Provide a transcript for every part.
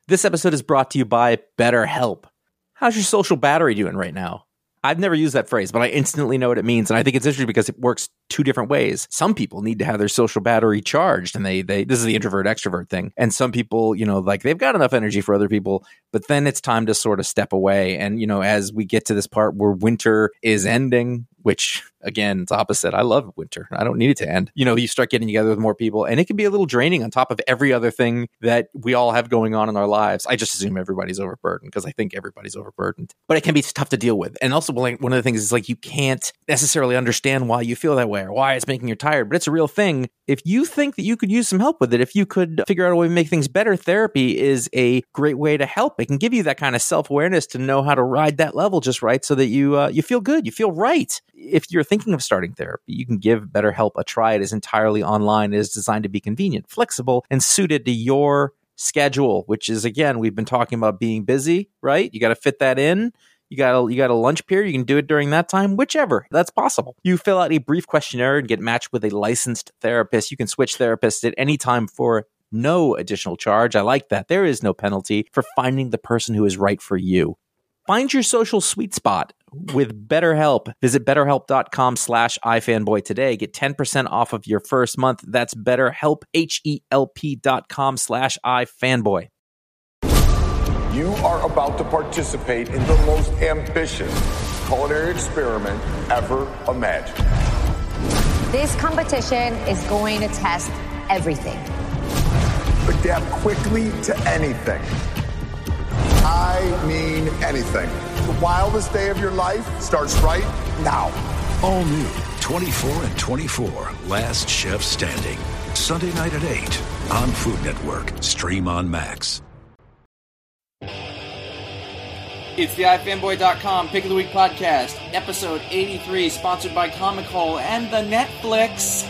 This episode is brought to you by BetterHelp. How's your social battery doing right now? I've never used that phrase, but I instantly know what it means. And I think it's interesting because it works two different ways. Some people need to have their social battery charged, and they this is the introvert extrovert thing. And some people, like they've got enough energy for other people, but then it's time to sort of step away. And, as we get to this part where winter is ending, which again, it's opposite. I love winter. I don't need it to end. You start getting together with more people, and it can be a little draining on top of every other thing that we all have going on in our lives. I just assume everybody's overburdened because I think everybody's overburdened. But it can be tough to deal with. And also, one of the things is you can't necessarily understand why you feel that way or why it's making you tired, but it's a real thing. If you think that you could use some help with it, if you could figure out a way to make things better, therapy is a great way to help. It can give you that kind of self-awareness to know how to ride that level just right so that you feel good, you feel right. If you're thinking of starting therapy, you can give BetterHelp a try. It is entirely online. It is designed to be convenient, flexible, and suited to your schedule, which is, again, we've been talking about being busy, right? You got to fit that in. You got a lunch period. You can do it during that time, whichever. That's possible. You fill out a brief questionnaire and get matched with a licensed therapist. You can switch therapists at any time for no additional charge. I like that. There is no penalty for finding the person who is right for you. Find your social sweet spot with BetterHelp. Visit BetterHelp.com/iFanboy today. Get 10% off of your first month. That's BetterHelp, HELP.com/iFanboy. You are about to participate in the most ambitious culinary experiment ever imagined. This competition is going to test everything. Adapt quickly to anything. I mean anything. The wildest day of your life starts right now. All new 24 and 24, Last Chef Standing. Sunday night at 8 on Food Network. Stream on Max. It's the iFanboy.com Pick of the Week podcast, episode 83, sponsored by Comic Hole and the Netflix.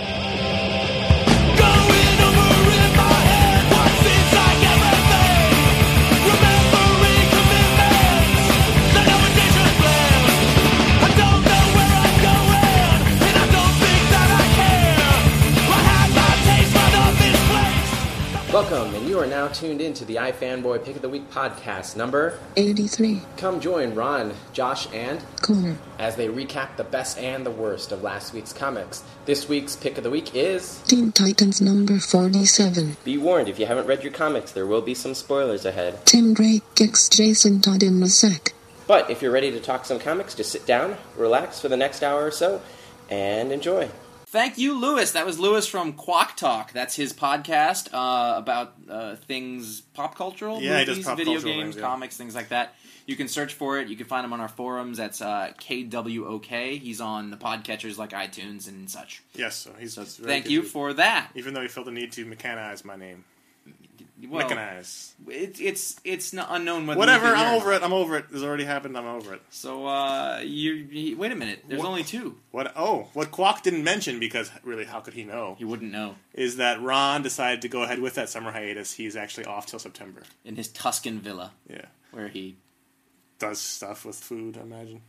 Welcome, and you are now tuned into the iFanboy Pick of the Week podcast, number 83. Come join Ron, Josh, and Connor as they recap the best and the worst of last week's comics. This week's Pick of the Week is Teen Titans number 47. Be warned, if you haven't read your comics, there will be some spoilers ahead. Tim Drake kicks Jason Todd in the sack. But if you're ready to talk some comics, just sit down, relax for the next hour or so, and enjoy. Thank you, Lewis. That was Lewis from Quack Talk. That's his podcast about things pop cultural, movies, pop video cultural games, things, comics, things like that. You can search for it. You can find him on our forums. That's KWOK. He's on the podcatchers like iTunes and such. Yes, so he's thank you for that. Even though he felt the need to mechanize my name. Well, mechanize. It's not unknown whether. Whatever. I'm over it. It's already happened. I'm over it. So you wait a minute. There's only two. What Quack didn't mention, because really, how could he know? He wouldn't know. Is that Ron decided to go ahead with that summer hiatus? He's actually off till September in his Tuscan villa. Yeah, where he does stuff with food. I imagine.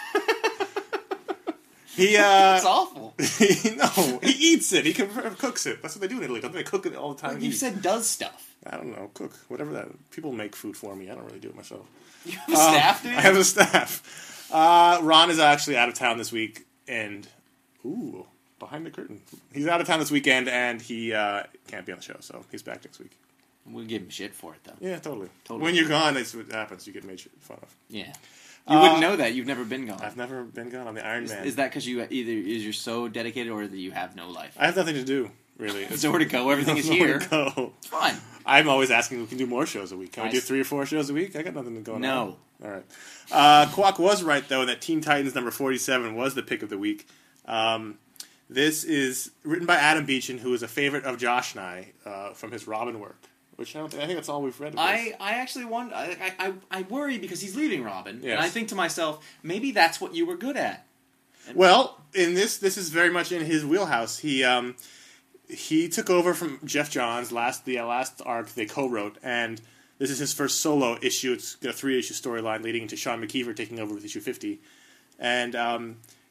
He It's awful. No, he eats it. He cooks it. That's what they do in Italy. Don't they cook it all the time? Well, you said does stuff. I don't know. Cook. Whatever that. People make food for me. I don't really do it myself. You have a staff, dude? I have a staff. Ron is actually out of town this week, and behind the curtain. He's out of town this weekend, and he can't be on the show, so he's back next week. We'll give him shit for it, though. Yeah, totally. When you're gone, that's what happens. You get made fun of. Yeah. You wouldn't know that. You've never been gone. I've never been gone. I'm the Iron Man. Is that because you're so dedicated, or that you have no life? I have nothing to do, really. There's nowhere to go. Everything is here. Go. It's fine. I'm always asking if we can do more shows a week. Can we do 3 or 4 shows a week? I got nothing going on. No. All right. Quack was right, though, that Teen Titans number 47 was the pick of the week. This is written by Adam Beechin, who is a favorite of Josh and I from his Robin work. Which I think that's all we've read. I actually wonder. I worry because he's leaving Robin, yes. And I think to myself, maybe that's what you were good at. Well, in this is very much in his wheelhouse. He took over from Jeff Johns the last arc they co-wrote, and this is his first solo issue. It's got a 3-issue storyline leading into Sean McKeever taking over with issue 50, and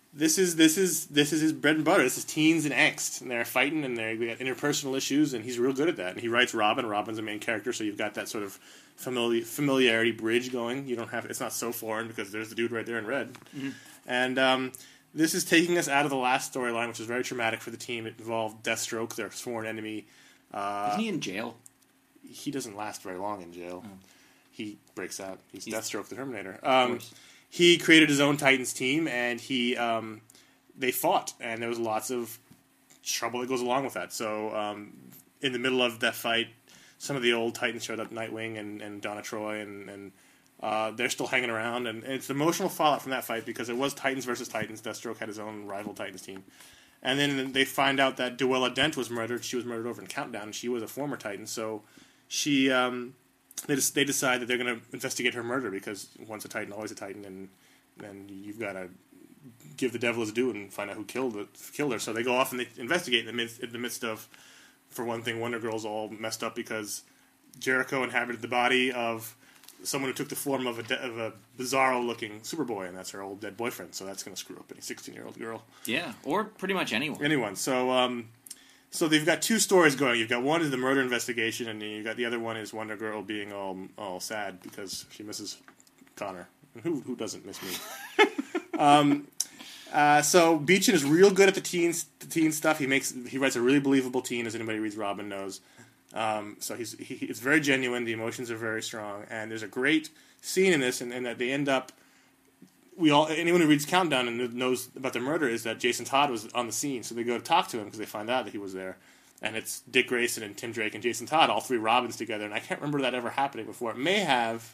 this is his bread and butter. This is teens and angst, and they're fighting, and we got interpersonal issues, and he's real good at that. And he writes Robin. Robin's the main character, so you've got that sort of familiarity bridge going. You don't have it's not so foreign because there's the dude right there in red, and this is taking us out of the last storyline, which is very traumatic for the team. It involved Deathstroke, their sworn enemy. Isn't he in jail? He doesn't last very long in jail. Oh. He breaks out. He's Deathstroke the Terminator. He created his own Titans team, and they fought, and there was lots of trouble that goes along with that. So in the middle of that fight, some of the old Titans showed up, Nightwing and Donna Troy, and they're still hanging around. And it's emotional fallout from that fight because it was Titans versus Titans. Deathstroke had his own rival Titans team. And then they find out that Duella Dent was murdered. She was murdered over in Countdown, and she was a former Titan. So she... They decide that they're going to investigate her murder because once a Titan, always a Titan, and you've got to give the devil his due and find out who killed her. So they go off and they investigate in the midst of, for one thing, Wonder Girl's all messed up because Jericho inhabited the body of someone who took the form of a bizarro-looking Superboy, and that's her old dead boyfriend. So that's going to screw up any 16-year-old girl. Yeah, or pretty much anyone. Anyone. So they've got two stories going. You've got one is the murder investigation, and you've got the other one is Wonder Girl being all sad because she misses Connor. And who doesn't miss me? So Beechin is real good at the teen stuff. He writes a really believable teen, as anybody who reads Robin knows. So it's very genuine. The emotions are very strong, and there's a great scene in this, and that they end up. Anyone who reads Countdown and knows about the murder is that Jason Todd was on the scene, so they go to talk to him because they find out that he was there, and it's Dick Grayson and Tim Drake and Jason Todd, all three Robins together, and I can't remember that ever happening before. It may have,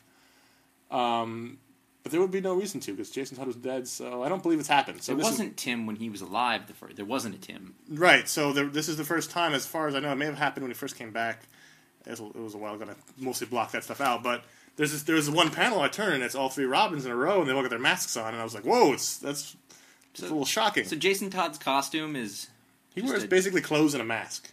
but there would be no reason to because Jason Todd was dead, so I don't believe it's happened. So it wasn't Tim when he was alive. There wasn't a Tim, right? So this is the first time, as far as I know. It may have happened when he first came back. It was a while ago. I mostly blocked that stuff out, but. There's one panel I turn, and it's all three Robins in a row, and they all got their masks on, and I was like, whoa, that's a little shocking. So Jason Todd's costume is... He wears basically clothes and a mask.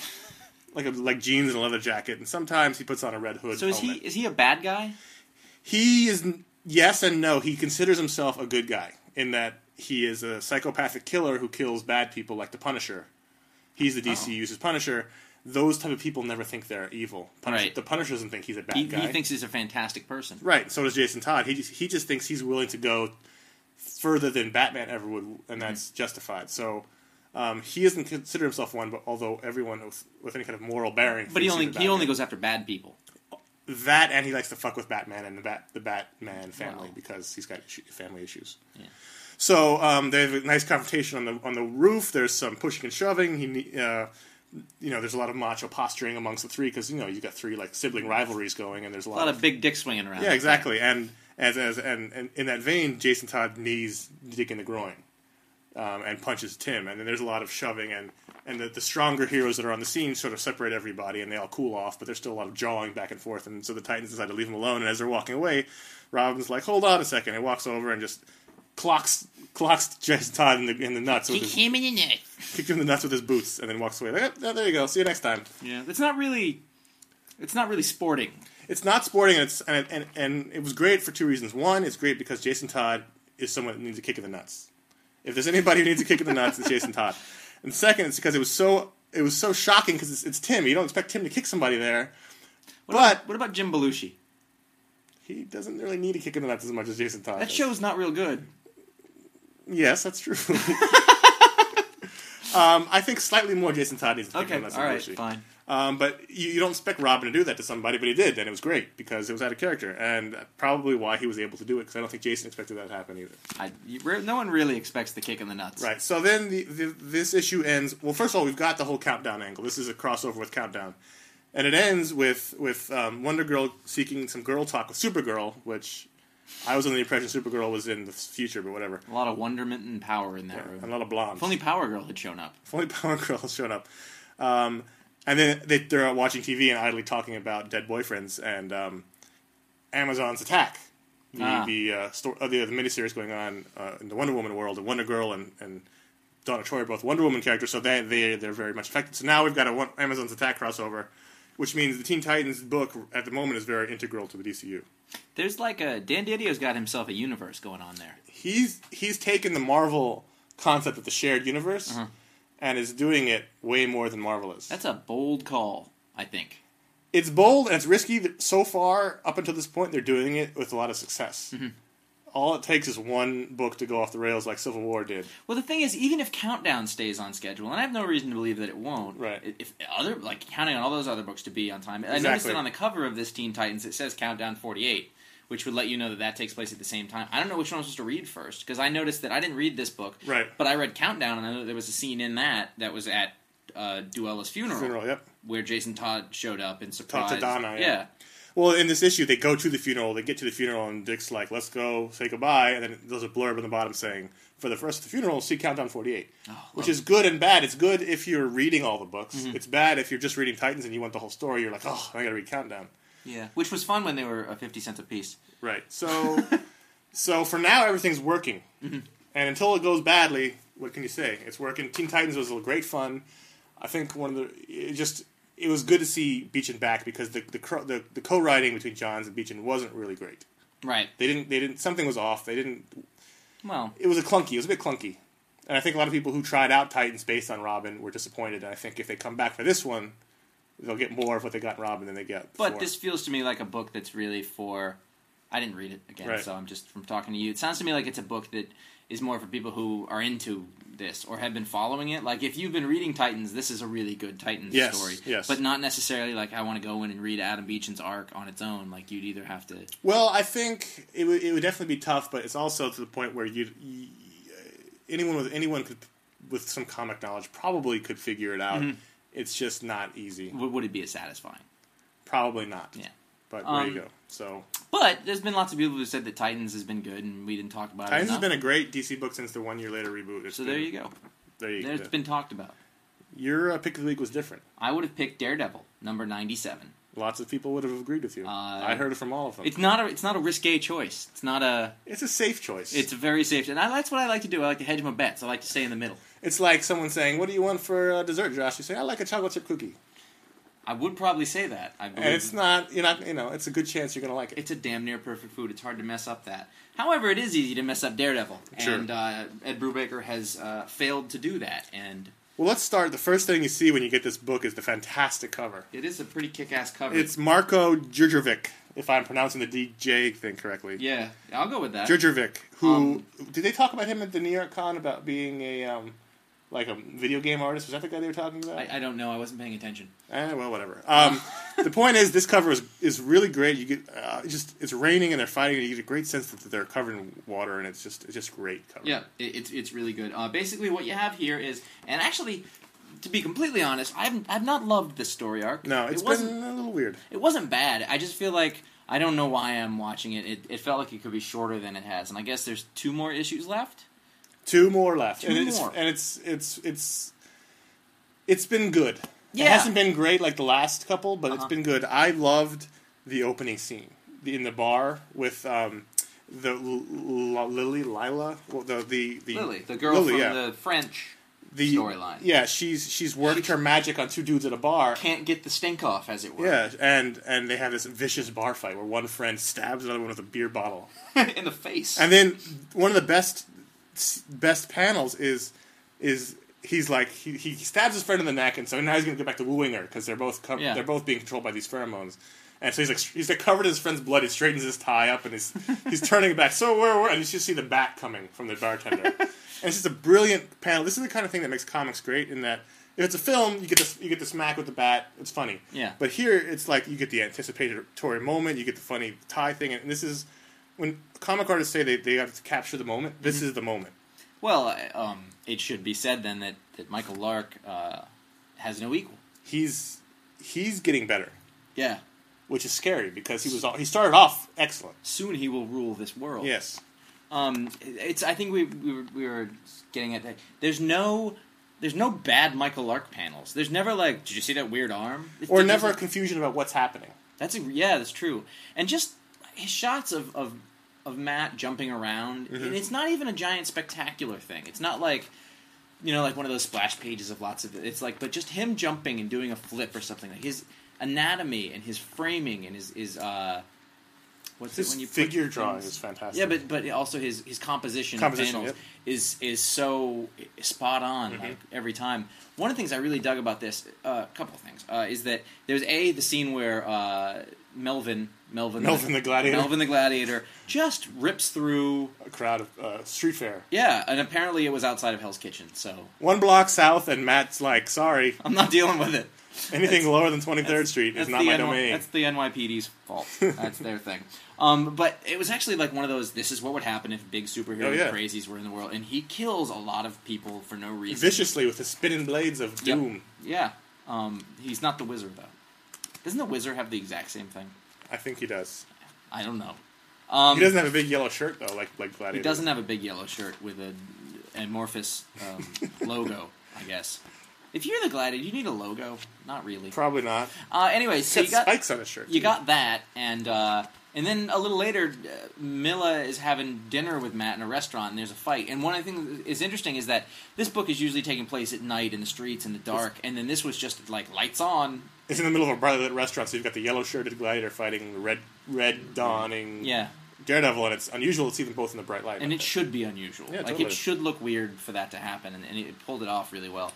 like jeans and a leather jacket, and sometimes he puts on a red hood. So is he a bad guy? He is, yes and no. He considers himself a good guy, in that he is a psychopathic killer who kills bad people like the Punisher. He's the DCU's Punisher. Those type of people never think they're evil. Right. The Punisher doesn't think he's a bad guy. He thinks he's a fantastic person. Right. So does Jason Todd. He just thinks he's willing to go further than Batman ever would, and that's justified. So he doesn't consider himself one, but although everyone with any kind of moral bearing. But he only goes after bad people. That, and he likes to fuck with Batman and the Batman family because he's got family issues. Yeah. So they have a nice confrontation on the roof. There's some pushing and shoving. There's a lot of macho posturing amongst the three because you've got three like sibling rivalries going, and there's a lot of big dick swinging around. Yeah, exactly. And and in that vein, Jason Todd knees Dick in the groin and punches Tim, and then there's a lot of shoving, and the stronger heroes that are on the scene sort of separate everybody, and they all cool off, but there's still a lot of jawing back and forth, and so the Titans decide to leave him alone. And as they're walking away, Robin's like, "Hold on a second," and walks over and just clocks Jason Todd in the nuts. Kick him in the nuts. Kicked him in the nuts with his boots, and then walks away. Like, there you go. See you next time. Yeah, it's not really sporting. It's not sporting, and it was great for two reasons. One, it's great because Jason Todd is someone that needs a kick in the nuts. If there's anybody who needs a kick in the nuts, it's Jason Todd. And second, it's because it was so shocking because it's Tim. You don't expect Tim to kick somebody there. What about Jim Belushi? He doesn't really need a kick in the nuts as much as Jason Todd. That show's not real good. Yes, that's true. I think slightly more Jason Todd needs to kick in the nuts than Belushi. Fine. But you don't expect Robin to do that to somebody, but he did, and it was great because it was out of character, and probably why he was able to do it because I don't think Jason expected that to happen either. No one really expects the kick in the nuts. Right. So then this issue ends. Well, first of all, we've got the whole Countdown angle. This is a crossover with Countdown, and it ends with Wonder Girl seeking some girl talk with Supergirl, which I was under the impression Supergirl was in the future, but whatever. A lot of wonderment and power in that room. A lot of blondes. If only Power Girl had shown up. If only Power Girl had shown up. And then they're out watching TV and idly talking about dead boyfriends and Amazon's Attack, the miniseries going on in the Wonder Woman world. And Wonder Girl and Donna Troy are both Wonder Woman characters, so they're very much affected. So now we've got a Amazon's Attack crossover, which means the Teen Titans book at the moment is very integral to the DCU. There's Dan Didio's got himself a universe going on there. He's taken the Marvel concept of the shared universe, and is doing it way more than Marvel is. That's a bold call, I think. It's bold and it's risky. So far, up until this point, they're doing it with a lot of success. All it takes is one book to go off the rails like Civil War did. Well, the thing is, even if Countdown stays on schedule, and I have no reason to believe that it won't, right? If counting on all those other books to be on time, I noticed that on the cover of this Teen Titans it says Countdown 48, which would let you know that takes place at the same time. I don't know which one I'm supposed to read first, because I noticed that I didn't read this book, right? But I read Countdown, and I know there was a scene in that was at Duella's funeral, where Jason Todd showed up and surprised. Talked to Donna, yeah. Well, in this issue, they go to the funeral, they get to the funeral, and Dick's like, let's go say goodbye, and then there's a blurb on the bottom saying, for the first of the funeral, see Countdown 48. Which is good and bad. It's good if you're reading all the books. It's bad if you're just reading Titans and you want the whole story. You're like, oh, I gotta read Countdown. Yeah, which was fun when they were 50 cents a piece. Right. So, so for now, everything's working. And until it goes badly, what can you say? It's working. Teen Titans was great fun. I think it was good to see Beechin back because the co-writing between Johns and Beechin wasn't really great. Right. They didn't. Something was off. Well, it was a bit clunky, and I think a lot of people who tried out Titans based on Robin were disappointed. And I think if they come back for this one, they'll get more of what they got in Robin than they get before. But this feels to me like a book that's really for. I didn't read it again, so I'm just from talking to you. It sounds to me like it's a book that is more for people who are into this or have been following it. Like, if you've been reading Titans, this is a really good Titans story. Yes. But not necessarily like I want to go in and read Adam Beechin's arc on its own. Like, you'd either have to... Well, I think it would definitely be tough, but it's also to the point where anyone could, with some comic knowledge, probably could figure it out. It's just not easy. Would it be as satisfying? Probably not. Yeah. But there you go. So, but there's been lots of people who said that Titans has been good, and we didn't talk about Titans it. Titans has been a great DC book since the 1 year later reboot. There you go. It's been talked about. Your pick of the week was different. I would have picked Daredevil, number 97. Lots of people would have agreed with you. I heard it from all of them. It's not a risque choice. It's a safe choice. It's a very safe, and that's what I like to do. I like to hedge my bets. I like to stay in the middle. It's like someone saying, "What do you want for dessert, Josh?" You say, "I like a chocolate chip cookie." I would probably say that. And it's not, it's a good chance you're going to like it. It's a damn near perfect food. It's hard to mess up that. However, it is easy to mess up Daredevil. Sure. And Ed Brubaker has failed to do that. And well, let's start. The first thing you see when you get this book is the fantastic cover. It is a pretty kick-ass cover. It's Marko Djurdjevic, if I'm pronouncing the DJ thing correctly. Yeah, I'll go with that. Djurdjevic, who... did they talk about him at the New York Con about being a video game artist? Was that the guy they were talking about? I don't know. I wasn't paying attention. Well, whatever. The point is, this cover is really great. You get it's raining and they're fighting, and you get a great sense that they're covered in water, and it's just great cover. Yeah, it's really good. Basically, what you have here is, and actually, to be completely honest, I've not loved this story arc. No, it wasn't a little weird. It wasn't bad. I just feel like I don't know why I'm watching it. It felt like it could be shorter than it has, and I guess there's 2 more issues left. 2 more left. And it's been good. Yeah. It hasn't been great like the last couple, but it's been good. I loved the opening scene in the bar with the Lila, Lily, the girl Lily, from the French storyline. Yeah, she's worked her magic on 2 dudes at a bar. Can't get the stink off, as it were. Yeah, and they have this vicious bar fight where one friend stabs another one with a beer bottle in the face. And then one of the best panels is he's like he stabs his friend in the neck, and so now he's gonna get back to wooing her because they're both they're both being controlled by these pheromones, and so he's covered in his friend's blood. He straightens his tie up, and he's turning it back. So where and you just see the bat coming from the bartender, and it's just a brilliant panel. This is the kind of thing that makes comics great. In that if it's a film, you get the smack with the bat. It's funny. Yeah. But here it's like you get the anticipatory moment. You get the funny tie thing, and this is. When comic artists say they have to capture the moment, this is the moment. Well, it should be said then that Michael Lark has no equal. He's getting better. Yeah. Which is scary because he started off excellent. Soon he will rule this world. Yes. I think we were getting at that. There's no bad Michael Lark panels. There's never like, did you see that weird arm? Or never a confusion about what's happening. That's true. And just his shots of Matt jumping around, and it's not even a giant spectacular thing. It's not like, like one of those splash pages of lots of it. It's like, but just him jumping and doing a flip or something. Like his anatomy and his framing and his what's His it when you figure put drawing things- is fantastic. Yeah, but also his composition of panels Yep. is so spot on like every time. One of the things I really dug about this, a couple of things, is that there's the scene where Melvin the Gladiator just rips through a crowd of street fair. Yeah, and apparently it was outside of Hell's Kitchen, so 1 block south, and Matt's like, sorry, I'm not dealing with it. anything lower than 23rd Street is not my domain. That's the NYPD's fault. That's their thing. But it was actually like one of those, this is what would happen if big superhero crazies were in the world. And he kills a lot of people for no reason. Viciously with the spinning blades of doom. Yeah. He's not the Wizard, though. Doesn't the Wizard have the exact same thing? I think he does. I don't know. He doesn't have a big yellow shirt, though, like Gladiator. He doesn't have a big yellow shirt with an amorphous logo, I guess. If you're the Gladiator, you need a logo. Not really. Probably not. Anyway, so you got spikes on his shirt. You got that, and then a little later, Milla is having dinner with Matt in a restaurant, and there's a fight. And one of the things that is interesting is that this book is usually taking place at night in the streets in the dark, and then this was just like lights on. It's in the middle of a brightly lit restaurant, so you've got the yellow-shirted Gladiator fighting the red dawning Daredevil, and it's unusual to see them both in the bright light. And it should be unusual. Yeah, like totally. it should look weird for that to happen, and it pulled it off really well.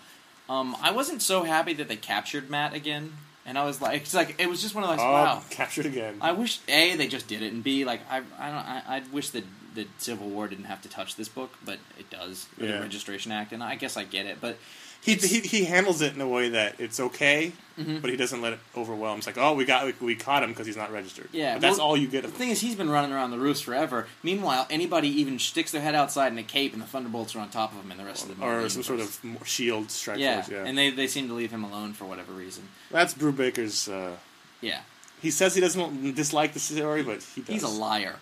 I wasn't so happy that they captured Matt again, and I was like, it was just one of those, wow, captured again. I wish A, they just did it, and B, like I wish that the Civil War didn't have to touch this book, but it does with the Registration Act, and I guess I get it, but he handles it in a way that it's okay, but he doesn't let it overwhelm. It's like, oh, we caught him because he's not registered. Yeah, but that's all you get. The thing is, he's been running around the roofs forever. Meanwhile, anybody even sticks their head outside in a cape, and the Thunderbolts are on top of him, and the rest of the movie. Or some sort of shield strike force. Yeah, and they seem to leave him alone for whatever reason. That's Brubaker's. Yeah. He says he doesn't dislike the story, but he does. He's a liar.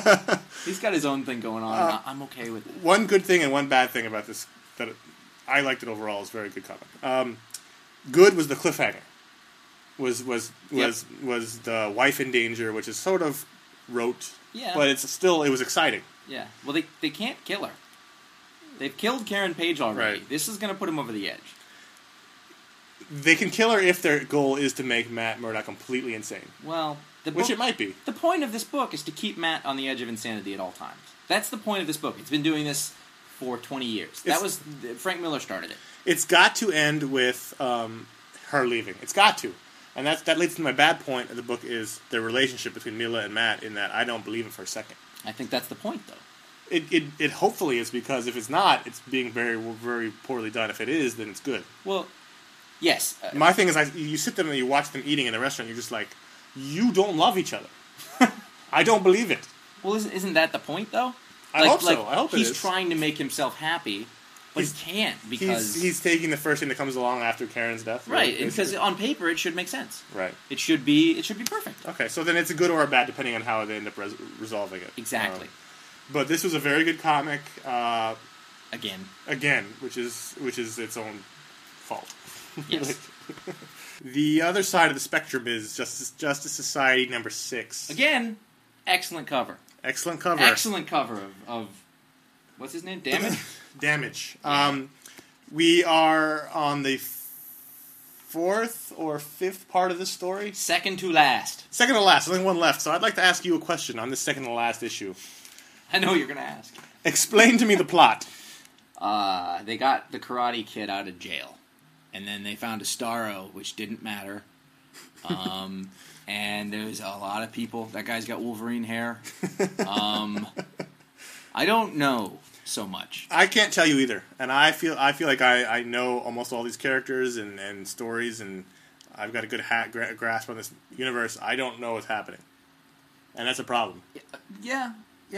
He's got his own thing going on. And I'm okay with it. One good thing and one bad thing about this that I liked it overall. It's a very good comic. Good was the cliffhanger. Was the wife in danger, which is sort of rote. Yeah. But it was exciting. Yeah. Well, they can't kill her. They've killed Karen Page already. Right. This is going to put him over the edge. They can kill her if their goal is to make Matt Murdock completely insane. Well, which it might be. The point of this book is to keep Matt on the edge of insanity at all times. That's the point of this book. It's been doing this for 20 years. Frank Miller started it. It's got to end with her leaving. It's got to. And that leads to my bad point of the book is the relationship between Milla and Matt, in that I don't believe it for a second. I think that's the point, though. It hopefully is, because if it's not, it's being very, very poorly done. If it is, then it's good. Well, yes. My thing is, you sit there and you watch them eating in the restaurant, you're just like, you don't love each other. I don't believe it. Well, isn't that the point, though? I hope so. I hope it is. He's trying to make himself happy, but he can't because... He's taking the first thing that comes along after Karen's death. Right, because on paper it should make sense. Right. It should be perfect. Okay, so then it's a good or a bad, depending on how they end up resolving it. Exactly. But this was a very good comic. Again, which is its own fault. Yes. The other side of the spectrum is Justice Society number 6. Again, excellent cover. Excellent cover. Excellent cover of what's his name? Damage? Damage. Yeah. We are on the 4th or 5th part of the story. Second to last. Second to last. Only one left. So I'd like to ask you a question on this second to last issue. I know you're going to ask. Explain to me the plot. They got the Karate Kid out of jail. And then they found a Starro, which didn't matter. And there's a lot of people. That guy's got Wolverine hair. I don't know so much. I can't tell you either. And I feel like I know almost all these characters and stories, and I've got a good grasp on this universe. I don't know what's happening. And that's a problem. Yeah.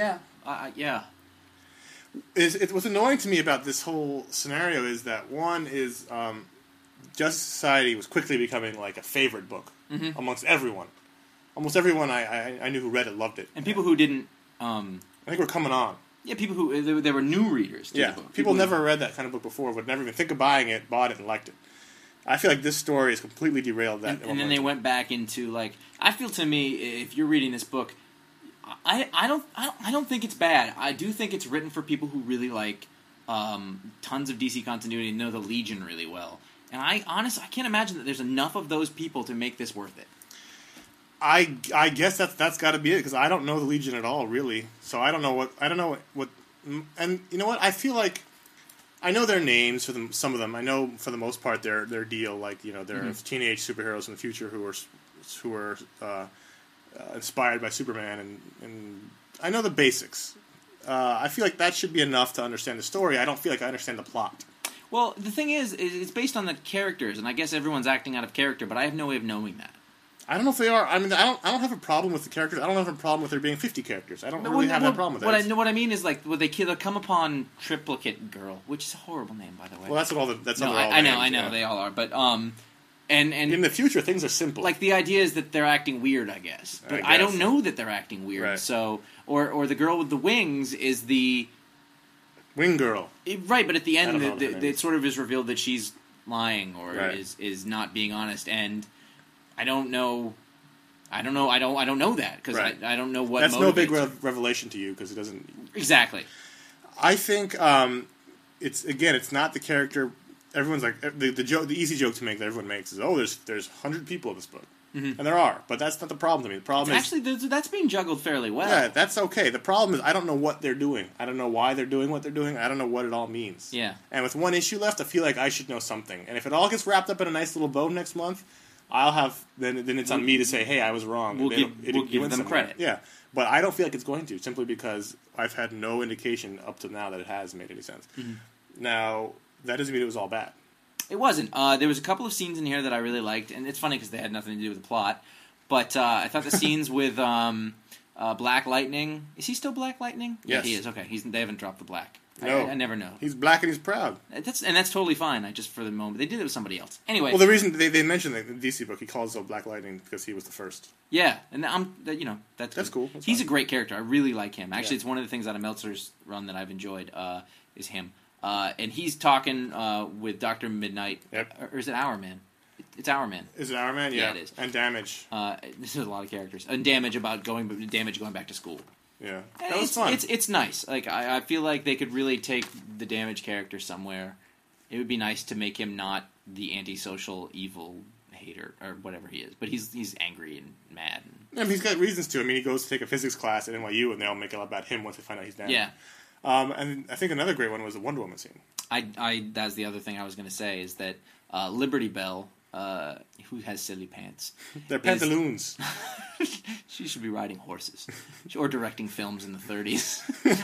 What's annoying to me about this whole scenario is that one is Justice Society was quickly becoming like a favorite book amongst everyone. Almost everyone I knew who read it loved it. And people who didn't... I think we're coming on. Yeah, people who... There were new readers to the book. People never read that kind of book before, would never even think of buying it, bought it, and liked it. I feel like this story has completely derailed that. And then they went back into, like... I feel, to me, if you're reading this book... I don't think it's bad. I do think it's written for people who really like tons of DC continuity and know the Legion really well. And I honestly can't imagine that there's enough of those people to make this worth it. I guess that's got to be it, because I don't know the Legion at all, really. So I don't know what and you know what? I feel like I know their names for them. Some of them I know for the most part their deal. Like, you know, they're teenage superheroes in the future who are inspired by Superman, and I know the basics. I feel like that should be enough to understand the story. I don't feel like I understand the plot. Well, the thing is it's based on the characters, and I guess everyone's acting out of character, but I have no way of knowing that. I don't know if they are. I mean, I don't have a problem with the characters. I don't have a problem with there being 50 characters. I don't really have that problem with that. What I mean is, like, when they come upon Triplicate Girl, which is a horrible name, by the way. Well, that's what all the I know, they all are, but and in the future things are simple. Like, the idea is that they're acting weird, I guess, but I don't know that they're acting weird. Right. So, or the girl with the wings is the Wing Girl, right? But at the end, it sort of is revealed that she's lying or right. is not being honest, and I don't know that because right. I don't know what. That's no big revelation to you because it doesn't exactly. I think it's not the character. Everyone's like the easy joke to make that everyone makes is, oh, there's 100 people in this book, and there are, but that's not the problem to me. The problem is actually that's being juggled fairly well. Yeah, that's okay. The problem is I don't know what they're doing. I don't know why they're doing what they're doing. I don't know what it all means. Yeah. And with one issue left, I feel like I should know something. And if it all gets wrapped up in a nice little bow next month, I'll have then it's on me to say, hey, I was wrong. We'll give them credit. Yeah, but I don't feel like it's going to, simply because I've had no indication up to now that it has made any sense. Mm-hmm. Now, that doesn't mean it was all bad. It wasn't. There was a couple of scenes in here that I really liked, and it's funny because they had nothing to do with the plot. But I thought the scenes with Black Lightning... Is he still Black Lightning? Yes. Yeah, he is. Okay, they haven't dropped the black. No. I never know. He's black and he's proud. That's totally fine. Just for the moment. They did it with somebody else. Anyway. Well, the reason they mentioned that in the DC book, he calls himself Black Lightning because he was the first. Yeah, and that's cool. He's a great character. I really like him. Actually, It's one of the things out of Meltzer's run that I've enjoyed is him. And he's talking with Dr. Midnight. Yep. Or is it Hourman? It's Hourman. Is it Hourman? Yeah, it is. And Damage. This is a lot of characters. And Damage going back to school. Yeah, that was fun. It's nice. Like I feel like they could really take the Damage character somewhere. It would be nice to make him not the antisocial evil hater or whatever he is, but he's angry and mad. I mean, he's got reasons to. I mean, he goes to take a physics class at NYU, and they all make it all about him once they find out he's Damage. Yeah. And I think another great one was the Wonder Woman scene. That's the other thing I was going to say is that Liberty Bell, who has silly pants. They're pantaloons. She should be riding horses. Or directing films in the 30s.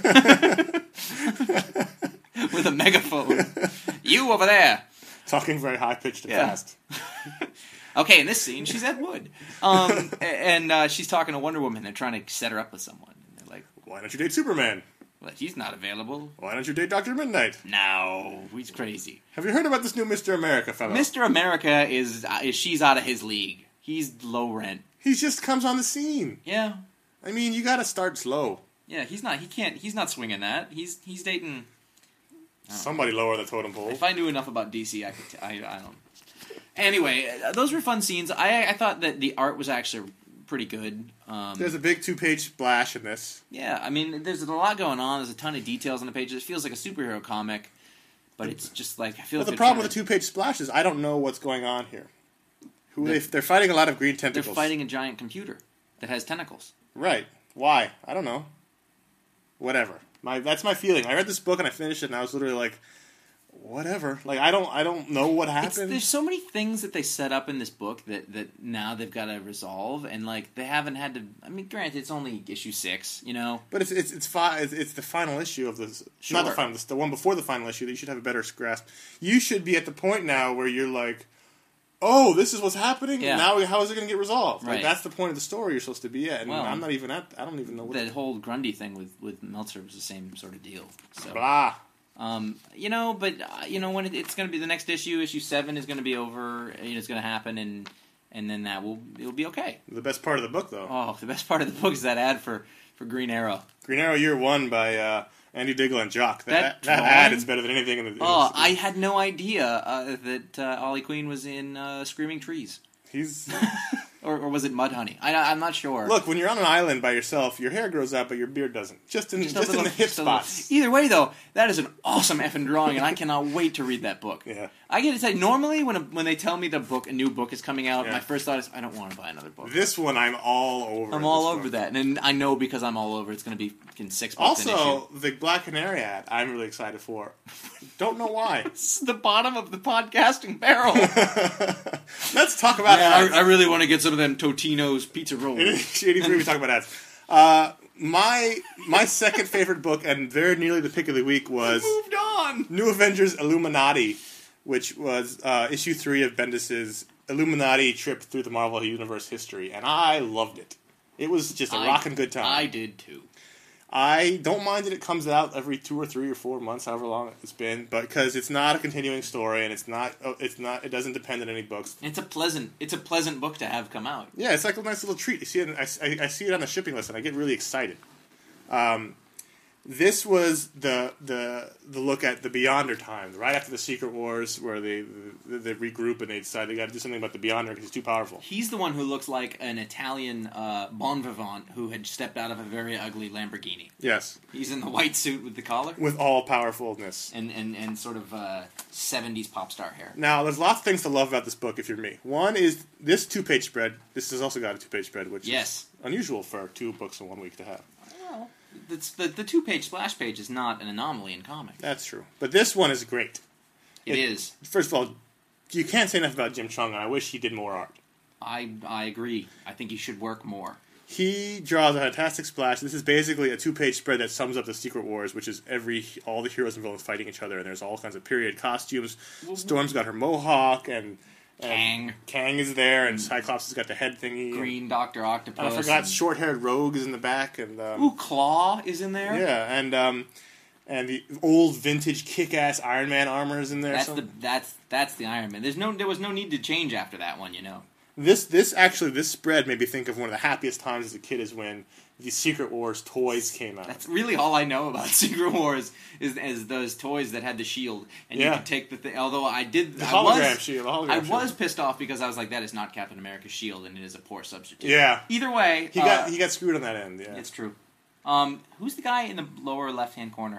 With a megaphone. You over there. Talking very high-pitched and fast. Okay, in this scene, she's Ed Wood. And she's talking to Wonder Woman. They're trying to set her up with someone. And they're like, why don't you date Superman? Well, he's not available. Why don't you date Dr. Midnight? No, he's crazy. Have you heard about this new Mr. America fellow? Mr. America she's out of his league. He's low rent. He just comes on the scene. Yeah. I mean, you gotta start slow. Yeah, he's not swinging that. He's dating... Somebody lower the totem pole. If I knew enough about DC, I don't... Anyway, those were fun scenes. I thought that the art was actually pretty good. There's a big 2-page splash in this. Yeah, I mean, there's a lot going on. There's a ton of details on the pages. It feels like a superhero comic, but it's just like I feel. Well, like the problem with the 2-page splash is I don't know what's going on here. They're fighting a lot of green tentacles. They're fighting a giant computer that has tentacles. Right? Why? I don't know. Whatever. That's my feeling. I read this book and I finished it, and I was literally like, whatever. Like I don't know what happened. There's so many things that they set up in this book that now they've got to resolve, and like they haven't had to. I mean, granted, it's only issue 6, you know. But it's the final issue of this. Sure. Not the final. It's the one before the final issue that you should have a better grasp. You should be at the point now where you're like, oh, this is what's happening. Yeah. Now, how is it going to get resolved? Right. Like that's the point of the story you're supposed to be at. And well, I'm not even at. I don't even know what that whole Grundy thing with Meltzer was the same sort of deal. So. Blah. When it's going to be the next issue 7 is going to be over. It's going to happen, and then it'll be okay. The best part of the book, though. Oh, the best part of the book is that ad for Green Arrow. Green Arrow Year 1 by Andy Diggle and Jock. That ad is better than anything in the. I had no idea that Ollie Queen was in Screaming Trees. He's Or was it Mudhoney? I'm not sure. Look, when you're on an island by yourself, your hair grows out, but your beard doesn't. Just in the hip spots. Either way, though, that is an awesome effing drawing, and I cannot wait to read that book. Yeah. I get to say, normally when they tell me a new book is coming out, my first thought is, I don't want to buy another book. This one, I'm all over. I'm all over that, and I know because I'm all over, it's going to be in 6 books. Also, the Black Canary ad, I'm really excited for. Don't know why. It's the bottom of the podcasting barrel. Let's talk about ads. I really want to get some of them Totino's pizza rolls. 83, we talk about ads. My second favorite book, and very nearly the pick of the week, was Moved on. New Avengers Illuminati, which was issue 3 of Bendis's Illuminati trip through the Marvel Universe history, and I loved it. It was just a rockin' good time. I did too. I don't mind that it comes out every 2 or 3 or 4 months, however long it's been, but because it's not a continuing story and it doesn't depend on any books. It's a pleasant book to have come out. Yeah, it's like a nice little treat. You see it, I see it on the shipping list and I get really excited. This was the look at the Beyonder time, right after the Secret Wars, where they regroup and they decide they got to do something about the Beyonder because he's too powerful. He's the one who looks like an Italian bon vivant who had stepped out of a very ugly Lamborghini. Yes, he's in the white suit with the collar, with all powerfulness and sort of 70s pop star hair. Now, there's lots of things to love about this book if you're me. One is this 2-page spread. This has also got a 2-page spread, which is unusual for 2 books in 1 week to have. Well, the 2-page splash page is not an anomaly in comics. That's true. But this one is great. It is. First of all, you can't say enough about Jim Chung, and I wish he did more art. I agree. I think he should work more. He draws a fantastic splash. This is basically a 2-page spread that sums up the Secret Wars, which is all the heroes and villains fighting each other, and there's all kinds of period costumes. Storm's got her mohawk, and Kang is there, and Cyclops has got the head thingy. Green Dr. Octopus. I forgot short-haired Rogue is in the back, and Claw is in there. Yeah, and the old vintage kick-ass Iron Man armor is in there. That's the Iron Man. There was no need to change after that one, you know. This spread made me think of one of the happiest times as a kid is when the Secret Wars toys came out. That's really all I know about Secret Wars is those toys that had the shield, and you could take the thing. Although I was pissed off because I was like, that is not Captain America's shield, and it is a poor substitute. Yeah. Either way, he got screwed on that end. Yeah, it's true. Who's the guy in the lower left-hand corner?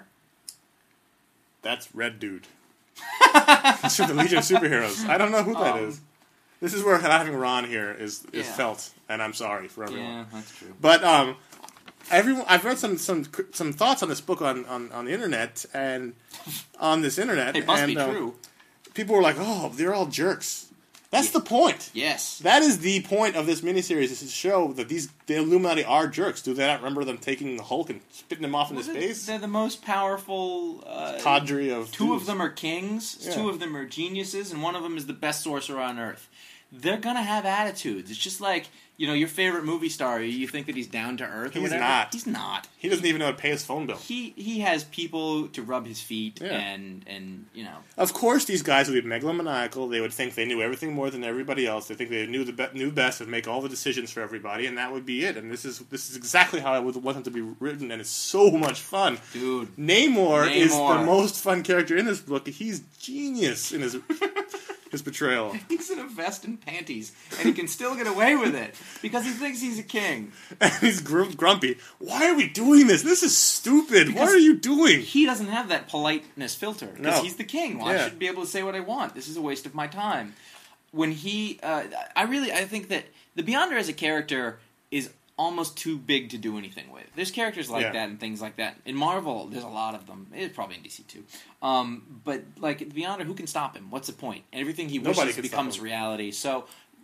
That's Red Dude. It's from the Legion of Superheroes. I don't know who that is. This is where having Ron here is felt, and I'm sorry for everyone. Yeah, that's true. But I've read some thoughts on this book on the internet and on this internet. It must be true. People were like, "Oh, they're all jerks." That's the point. Yes, that is the point of this miniseries: is to show that the Illuminati are jerks. Do they not remember them taking the Hulk and spitting him off into space? They're the most powerful cadre of two of them are kings, 2 of them are geniuses, and one of them is the best sorcerer on Earth. They're gonna have attitudes. It's just like, you know, your favorite movie star. You think that he's down to earth. He's not. He's not. He doesn't even know how to pay his phone bill. He has people to rub his feet, and you know. Of course, these guys would be megalomaniacal. They would think they knew everything more than everybody else. They think they knew best and make all the decisions for everybody, and that would be it. And this is exactly how I would want it to be written, and it's so much fun, dude. Namor is the most fun character in this book. He's genius in his portrayal. He's in a vest and panties, and he can still get away with it because he thinks he's a king. And he's grumpy. Why are we doing this? This is stupid. What are you doing? He doesn't have that politeness filter because he's the king. Well, I should be able to say what I want. This is a waste of my time. When he, I think that the Beyonder as a character is almost too big to do anything with. There's characters like that and things like that. In Marvel, there's a lot of them. It's probably in DC too. But like Beyonder, who can stop him? What's the point? Everything he wishes becomes reality. So,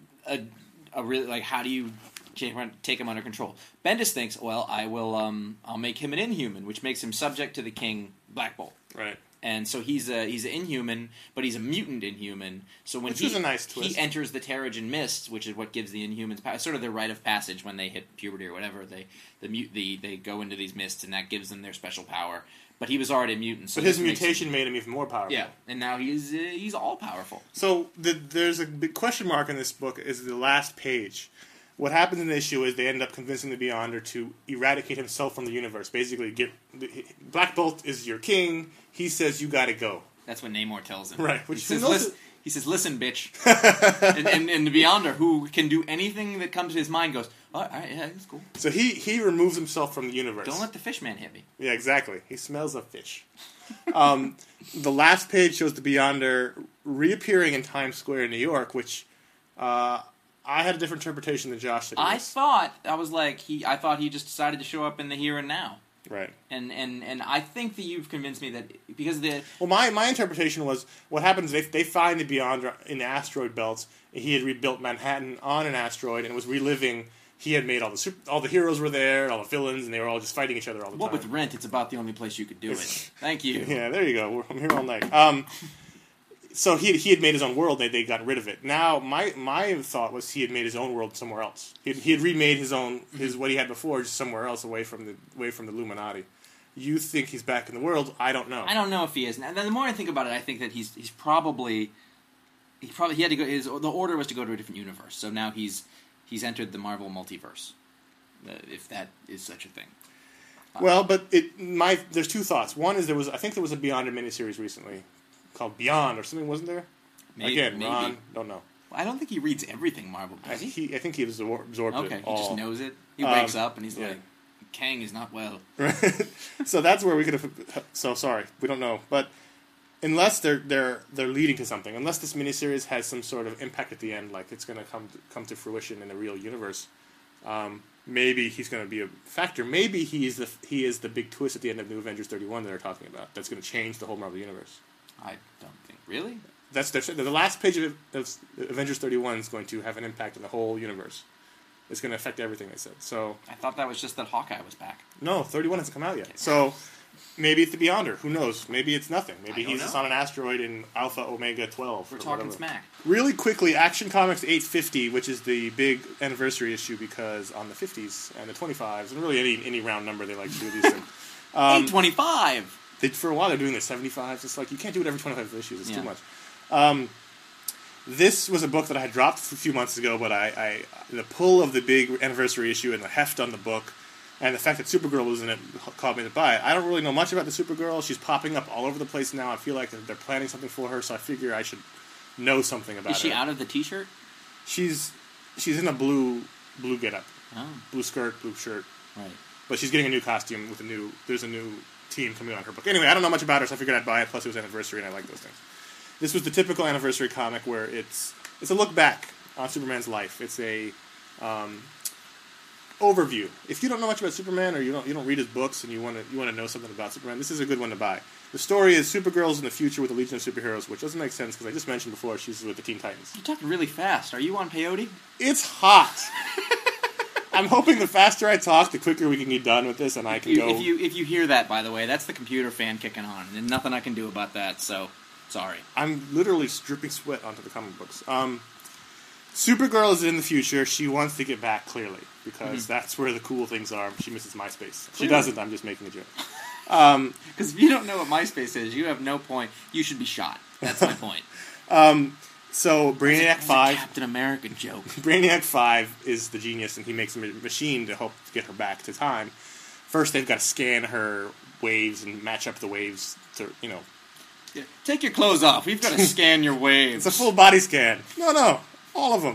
how do you take him under control? Bendis thinks, well, I'll make him an Inhuman, which makes him subject to the King Black Bolt. Right. And so he's an Inhuman, but he's a mutant Inhuman. So when is a nice twist. He enters the Terrigen Mists, which is what gives the Inhumans power. Sort of their rite of passage when they hit puberty or whatever. They go into these mists, and that gives them their special power. But he was already a mutant. So but his mutation made him even more powerful. Yeah, and now he's all powerful. So there's a big question mark in this book is the last page. What happens in the issue is they end up convincing the Beyonder to eradicate himself from the universe. Basically, Black Bolt is your king. He says you got to go. That's what Namor tells him. Right. He says, He says, "Listen, bitch," and the Beyonder, who can do anything that comes to his mind, goes, "Oh, all right, yeah, that's cool." So he removes himself from the universe. Don't let the fish man hit me. Yeah, exactly. He smells of fish. The last page shows the Beyonder reappearing in Times Square in New York, which I had a different interpretation than Josh did. I thought he just decided to show up in the here and now. Right. And I think that you've convinced me that because my interpretation was what happens is they find the Beyonder in the asteroid belts. He had rebuilt Manhattan on an asteroid and was reliving. He had made all the heroes were there, all the villains, and they were all just fighting each other all the time. What with Rent, it's about the only place you could do it. Thank you. Yeah, there you go. I'm here all night. So he had made his own world. They got rid of it. Now my thought was he had made his own world somewhere else. He had remade his what he had before just somewhere else away from the Illuminati. You think he's back in the world? I don't know. I don't know if he is. Now, the more I think about it, I think that he had to go. The order was to go to a different universe. So now he's entered the Marvel multiverse, if that is such a thing. Well, but there's two thoughts. One is I think there was a Beyonder miniseries recently called Beyond or something, wasn't there? Maybe. Ron, don't know. I don't think he reads everything Marvel does. I think he absorbed it all. Okay, he just knows it. He wakes up and he's like, Kang is not well. So that's where we could have. So sorry, we don't know. But unless they're leading to something, unless this miniseries has some sort of impact at the end, like it's going to come to fruition in the real universe, maybe he's going to be a factor. Maybe he is the big twist at the end of New Avengers 31 that they're talking about. That's going to change the whole Marvel universe. I don't think really. That's the last page of Avengers 31 is going to have an impact on the whole universe. It's going to affect everything they said. So I thought that was just that Hawkeye was back. No, 31 hasn't come out yet. Okay. So maybe it's the Beyonder. Who knows? Maybe it's nothing. Maybe he's just on an asteroid in Alpha Omega 12. We're talking smack. Really quickly, Action Comics 850, which is the big anniversary issue because on the 50s and the 25s, and really any round number they like to do these things. 825! For a while they're doing the 75s. It's like you can't do it every 25 issues. It's too much. This was a book that I had dropped a few months ago, but the pull of the big anniversary issue and the heft on the book, and the fact that Supergirl was in it caught me to buy it. I don't really know much about the Supergirl. She's popping up all over the place now. I feel like they're planning something for her, so I figure I should know something about her. Is she out of the T-shirt? She's in a blue getup, blue skirt, blue shirt. Right. But she's getting a new costume with there's a new team coming on her book. Anyway, I don't know much about her, so I figured I'd buy it. Plus, it was anniversary, and I like those things. This was the typical anniversary comic where it's a look back on Superman's life. It's a overview. If you don't know much about Superman or you don't read his books and you want to know something about Superman, this is a good one to buy. The story is Supergirl's in the future with a Legion of Superheroes, which doesn't make sense because I just mentioned before she's with the Teen Titans. You're talking really fast. Are you on peyote? It's hot. I'm hoping the faster I talk, the quicker we can get done with this, and I can go. If you hear that, by the way, that's the computer fan kicking on, and nothing I can do about that. So, sorry. I'm literally dripping sweat onto the comic books. Supergirl is in the future. She wants to get back, clearly, because that's where the cool things are. She misses MySpace. Clearly. She doesn't. I'm just making a joke. Because if you don't know what MySpace is, you have no point. You should be shot. That's my point. So Brainiac 5, Captain America joke. Brainiac 5 is the genius, and he makes a machine to help get her back to time. First, they've got to scan her waves and match up the waves to, Yeah. Take your clothes off. We've got to scan your waves. It's a full body scan. No, all of them.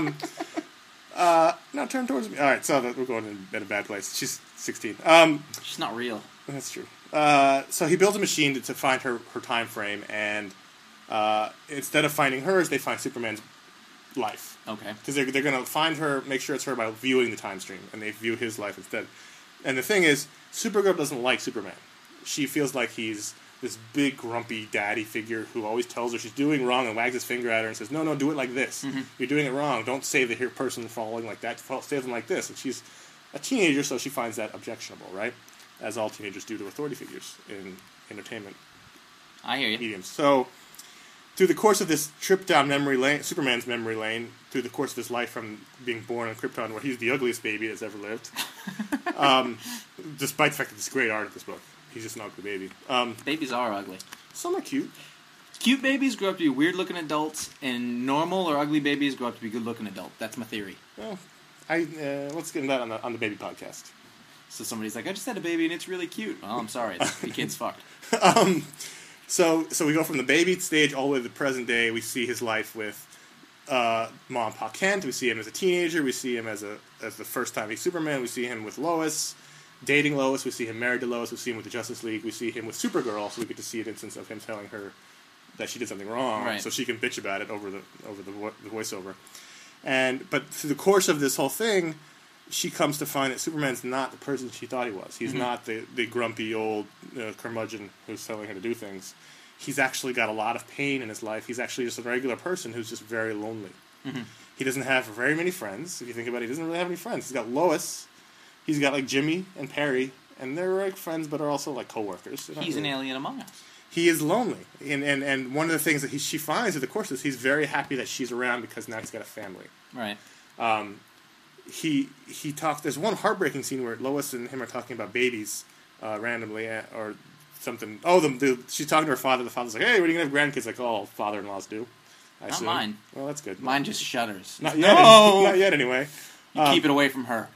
Now turn towards me. All right, so we're going in a bad place. She's 16. She's not real. That's true. So he builds a machine to find her time frame, and instead of finding hers, they find Superman's life. Okay. Because they're going to find her, make sure it's her by viewing the time stream, and they view his life instead. And the thing is, Supergirl doesn't like Superman. She feels like he's this big, grumpy daddy figure who always tells her she's doing wrong and wags his finger at her and says, no, do it like this. Mm-hmm. You're doing it wrong. Don't save the person falling like that. Save them like this. And she's a teenager, so she finds that objectionable, right? As all teenagers do to authority figures in entertainment I hear you. mediums. So, through the course of this trip down memory lane, Superman's memory lane, through the course of his life from being born on Krypton, where he's the ugliest baby that's ever lived, despite the fact that there's great art in this book. He's just an ugly baby. Babies are ugly. Some are cute. Cute babies grow up to be weird-looking adults, and normal or ugly babies grow up to be good-looking adults. That's my theory. Well, let's get into that on the baby podcast. So somebody's like, I just had a baby and it's really cute. Well, I'm sorry. The kid's fucked. So we go from the baby stage all the way to the present day. We see his life with Mom and Pa Kent. We see him as a teenager. We see him as the first time he's Superman. We see him with Lois, dating Lois. We see him married to Lois. We see him with the Justice League. We see him with Supergirl. So we get to see an instance of him telling her that she did something wrong, right. so she can bitch about it over the voiceover. But through the course of this whole thing, she comes to find that Superman's not the person she thought he was. He's not the grumpy old curmudgeon who's telling her to do things. He's actually got a lot of pain in his life. He's actually just a regular person who's just very lonely. Mm-hmm. He doesn't have very many friends. If you think about it, he doesn't really have any friends. He's got Lois. He's got like Jimmy and Perry, and they're like friends, but are also like coworkers. He's an alien among us. He is lonely, and one of the things that she finds through the course is he's very happy that she's around because now he's got a family. Right. He talks. There's one heartbreaking scene where Lois and him are talking about babies randomly or something. Oh, she's talking to her father. The father's like, "Hey, when are you gonna have grandkids?" Like all father-in-laws do. Not mine. Well, that's good. Mine just shudders. Not yet. No! Not yet, anyway. You keep it away from her.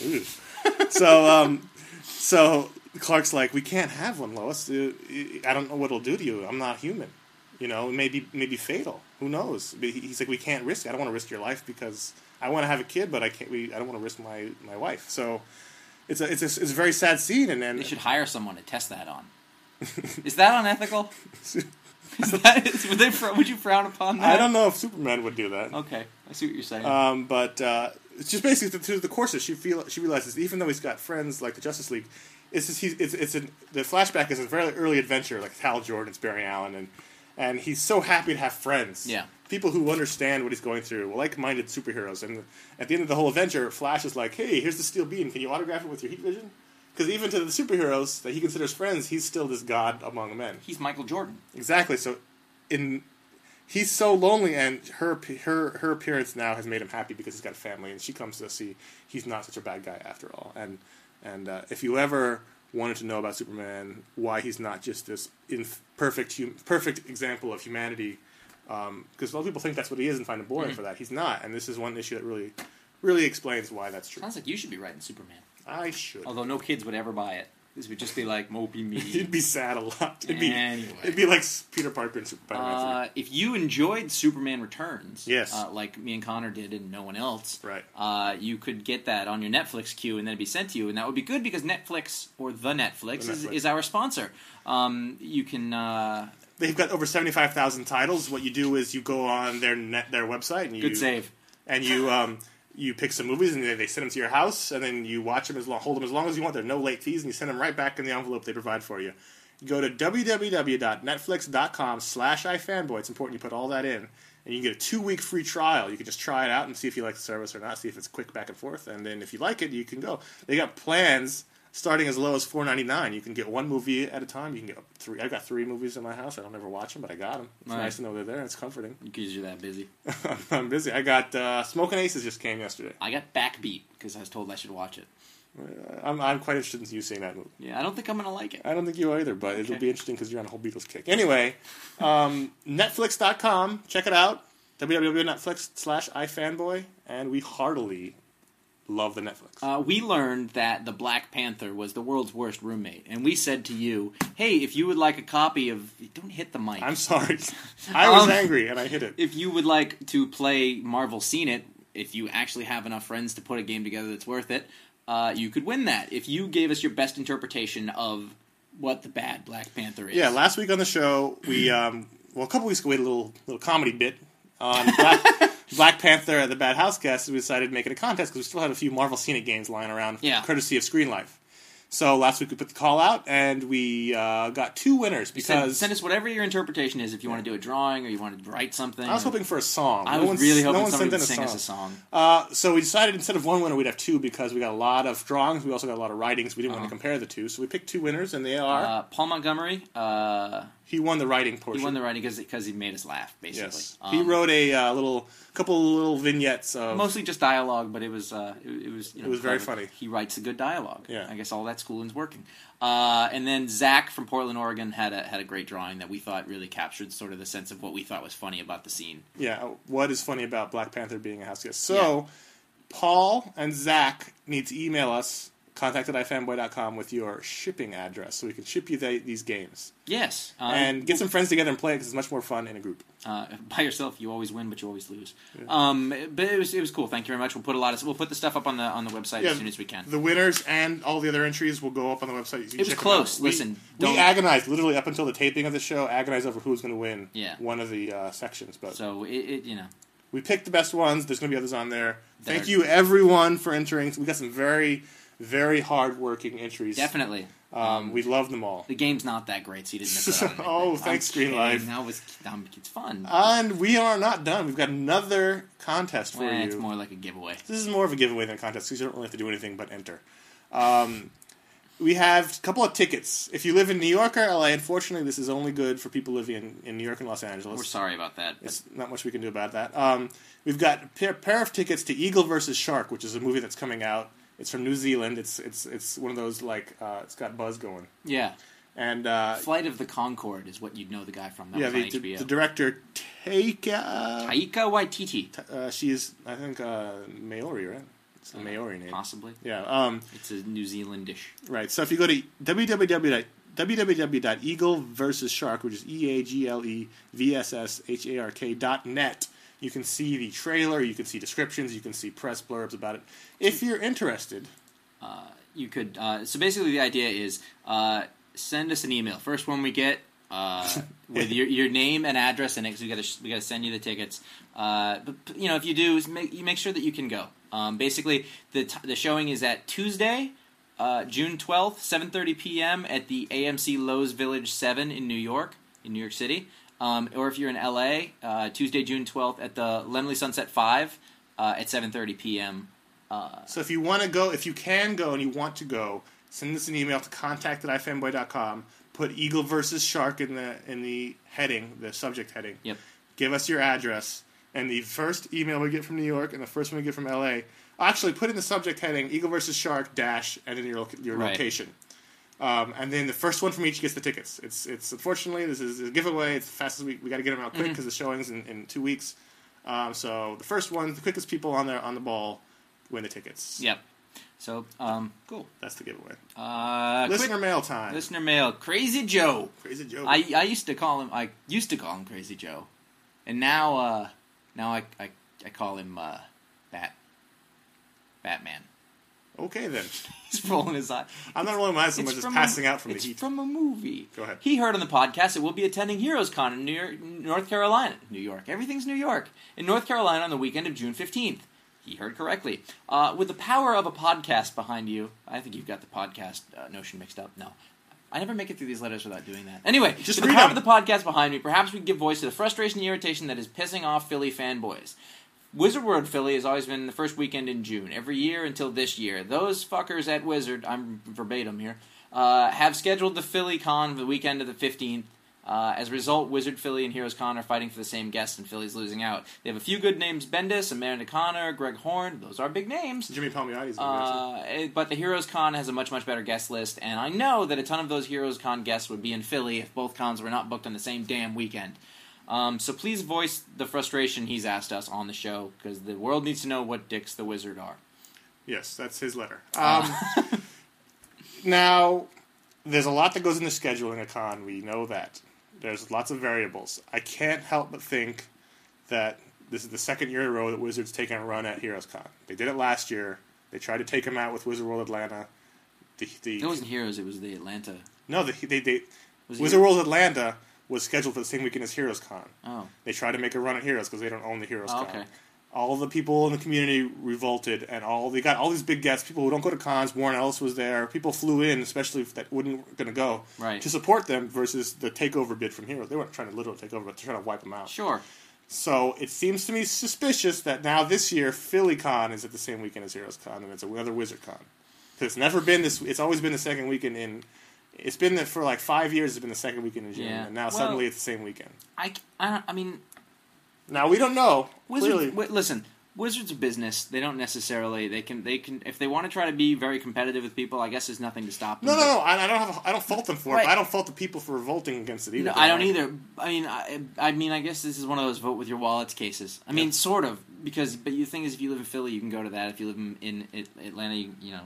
So Clark's like, "We can't have one, Lois. I don't know what it'll do to you. I'm not human. You know, maybe fatal. Who knows?" But he's like, "We can't risk it. I don't want to risk your life because I want to have a kid, but I can't. I don't want to risk my wife." So it's a very sad scene, and then they should hire someone to test that on. Is that unethical? Would you frown upon that? I don't know if Superman would do that. Okay, I see what you're saying. But it's just basically through the course she realizes even though he's got friends like the Justice League, the flashback is a very early adventure like Hal Jordan, it's Barry Allen, and he's so happy to have friends. Yeah. People who understand what he's going through, like-minded superheroes. And at the end of the whole adventure, Flash is like, "Hey, here's the steel beam. Can you autograph it with your heat vision?" Because even to the superheroes that he considers friends, he's still this god among men. He's Michael Jordan. Exactly. So, he's so lonely, and her appearance now has made him happy because he's got a family, and she comes to see he's not such a bad guy after all. And if you ever wanted to know about Superman, why he's not just this perfect example of humanity, because a lot of people think that's what he is and find him boring for that. He's not, and this is one issue that really explains why that's true. Sounds like you should be writing Superman. I should. Although no kids would ever buy it. This would just be like mopey me. It'd be sad a lot. It'd Anyway. be like Peter Parker and Superman. If you enjoyed Superman Returns, yes, like me and Connor did and no one else, right? You could get that on your Netflix queue and then it'd be sent to you, and that would be good because Netflix or the Netflix is our sponsor. You can. They've got over 75,000 titles. What you do is you go on their website and you good save, and you pick some movies and they send them to your house, and then you watch them hold them as long as you want. There are no late fees, and you send them right back in the envelope they provide for you. You go to www.netflix.com/ifanboy. It's important you put all that in, and you can get a 2-week free trial. You can just try it out and see if you like the service or not, see if it's quick back and forth, and then if you like it, you can go. They got plans starting as low as $4.99. You can get one movie at a time. You can get 3. I've got 3 movies in my house. I don't ever watch them, but I got them. It's nice to know they're there. It's comforting. Because you're that busy. I'm busy. I got Smoking Aces just came yesterday. I got Backbeat because I was told I should watch it. I'm quite interested in you seeing that movie. Yeah, I don't think I'm going to like it. I don't think you are either, but it'll be interesting because you're on a whole Beatles kick. Anyway, Netflix.com. Check it out. www.netflix/ifanboy. And we heartily love the Netflix. We learned that the Black Panther was the world's worst roommate, and we said to you, "Hey, if you would like a copy of..." Don't hit the mic. I'm sorry. I was angry, and I hit it. If you would like to play Marvel Seen It, if you actually have enough friends to put a game together that's worth it, you could win that. If you gave us your best interpretation of what the bad Black Panther is. Yeah, last week on the show, we... a couple weeks ago, we had a little comedy bit on Black Panther at the Bad Housecast. We decided to make it a contest because we still had a few Marvel Scenic Games lying around, courtesy of Screen Life. So last week we put the call out, and we got 2 winners because... Send us whatever your interpretation is, if you want to do a drawing or you want to write something. I was hoping for a song. I was really hoping somebody would sing us a song. So we decided instead of 1 winner, we'd have 2 because we got a lot of drawings. We also got a lot of writings. We didn't want to compare the 2, so we picked 2 winners, and they are... Paul Montgomery. He won the writing portion. He won the writing because he made us laugh, basically. Yes. He wrote a couple little vignettes of... Mostly just dialogue, but it was very funny. He writes a good dialogue. Yeah. I guess all that schooling's working. And then Zach from Portland, Oregon had a great drawing that we thought really captured sort of the sense of what we thought was funny about the scene. Yeah, what is funny about Black Panther being a house guest. So, Paul and Zach need to email us contact@ifanboy.com with your shipping address so we can ship you these games. Yes. And get some friends together and play because it's much more fun in a group. By yourself, you always win, but you always lose. Yeah. But it was cool. Thank you very much. We'll put the stuff up on the website as soon as we can. The winners and all the other entries will go up on the website. It was close. Listen, we agonized literally up until the taping of the show. Agonized over who was going to win. Yeah. One of the sections, but so we picked the best ones. There's going to be others on there. Thank you everyone for entering. We got some very, very hard-working entries. Definitely. We love them all. The game's not that great, so you didn't miss out on anything. Thanks, Screen Life. It's fun. And we are not done. We've got another contest for you. It's more like a giveaway. This is more of a giveaway than a contest because you don't really have to do anything but enter. We have a couple of tickets. If you live in New York or LA, unfortunately, this is only good for people living in New York and Los Angeles. We're sorry about that. There's not much we can do about that. We've got a pair of tickets to Eagle vs. Shark, which is a movie that's coming out. It's from New Zealand. It's one of those, it's got buzz going. Yeah. And Flight of the Conchord is what you'd know the guy from. That was on HBO. The director, Taika Waititi. She is, I think, Maori, right? It's the Maori name. Possibly. Yeah. It's a New Zealandish. Right. So if you go to www.eagleversusshark, which is EAGLEVSSHARK.net, you can see the trailer, you can see descriptions, you can see press blurbs about it. If you're interested, you could. So basically, the idea is send us an email. First one we get with your name and address in it, because we got to send you the tickets. But if you do, make sure that you can go. Basically, the showing is at Tuesday, June 12th, 7:30 p.m. at the AMC Lowe's Village 7 in New York City. Or if you're in LA, Tuesday, June 12th at the Lemley Sunset 5 at 7:30 p.m. So if you want to go, if you can go and you want to go, send us an email to contact@ifanboy.com. Put Eagle versus Shark in the heading, the subject heading. Yep. Give us your address. And the first email we get from New York and the first one we get from LA, actually put in the subject heading Eagle versus Shark dash and then your location. And then the first one from each gets the tickets. It's unfortunately, this is a giveaway. It's the fastest we got to get them out quick because the showing's in 2 weeks. So the first one, the quickest people on the ball win the tickets. Yep. So, cool. That's the giveaway. Listener mail time. Listener mail. Crazy Joe. Crazy Joe. I used to call him Crazy Joe, and now I call him Batman. Okay then. He's rolling his eye. I'm not rolling my eyes so much as passing out from the heat. It's from a movie. Go ahead. He heard on the podcast that we'll be attending Heroes Con in North Carolina. New York. Everything's New York. In North Carolina on the weekend of June 15th. He heard correctly. With the power of a podcast behind you, I think you've got the podcast notion mixed up. No. I never make it through these letters without doing that. Anyway, just with the power of the podcast behind me, perhaps we can give voice to the frustration and irritation that is pissing off Philly fanboys. Wizard World Philly has always been the first weekend in June, every year until this year. Those fuckers at Wizard, I'm verbatim here, have scheduled the Philly Con for the weekend of the 15th. As a result, Wizard Philly and Heroes Con are fighting for the same guests, and Philly's losing out. They have a few good names: Bendis, Amanda Connor, Greg Horn. Those are big names. Jimmy Palmiotti's but the Heroes Con has a much, much better guest list, and I know that a ton of those Heroes Con guests would be in Philly if both cons were not booked on the same damn weekend. So please voice the frustration he's asked us on the show, because the world needs to know what dicks the Wizard are. Yes, that's his letter. Now, there's a lot that goes into scheduling a con. We know that. There's lots of variables. I can't help but think that this is the second year in a row that Wizards taking a run at Heroes Con. They did it last year. They tried to take him out with Wizard World Atlanta. It wasn't Heroes, it was the Atlanta. No, Wizard World Atlanta was scheduled for the same weekend as Heroes Con. Oh. They tried to make a run at Heroes because they don't own the Heroes Con. Okay. All the people in the community revolted, and they got all these big guests, people who don't go to cons. Warren Ellis was there. People flew in, especially that weren't going to go, to support them versus the takeover bid from Heroes. They weren't trying to literally take over, but they're trying to wipe them out. Sure. So it seems to me suspicious that now this year, Philly Con is at the same weekend as Heroes Con, and it's another Wizard Con. Because it's never been this. It's always been the second weekend in. It's been that for like 5 years. It's been the second weekend in June, and now suddenly it's the same weekend. I mean, now we don't know. Clearly, listen. Wizards of business. They don't necessarily. They can. If they want to try to be very competitive with people, I guess there's nothing to stop them. No. I don't fault them for it. But I don't fault the people for revolting against it either. No, I don't either. I mean, I guess this is one of those vote with your wallets cases. I mean, sort of, but the thing is, if you live in Philly, you can go to that. If you live in Atlanta, you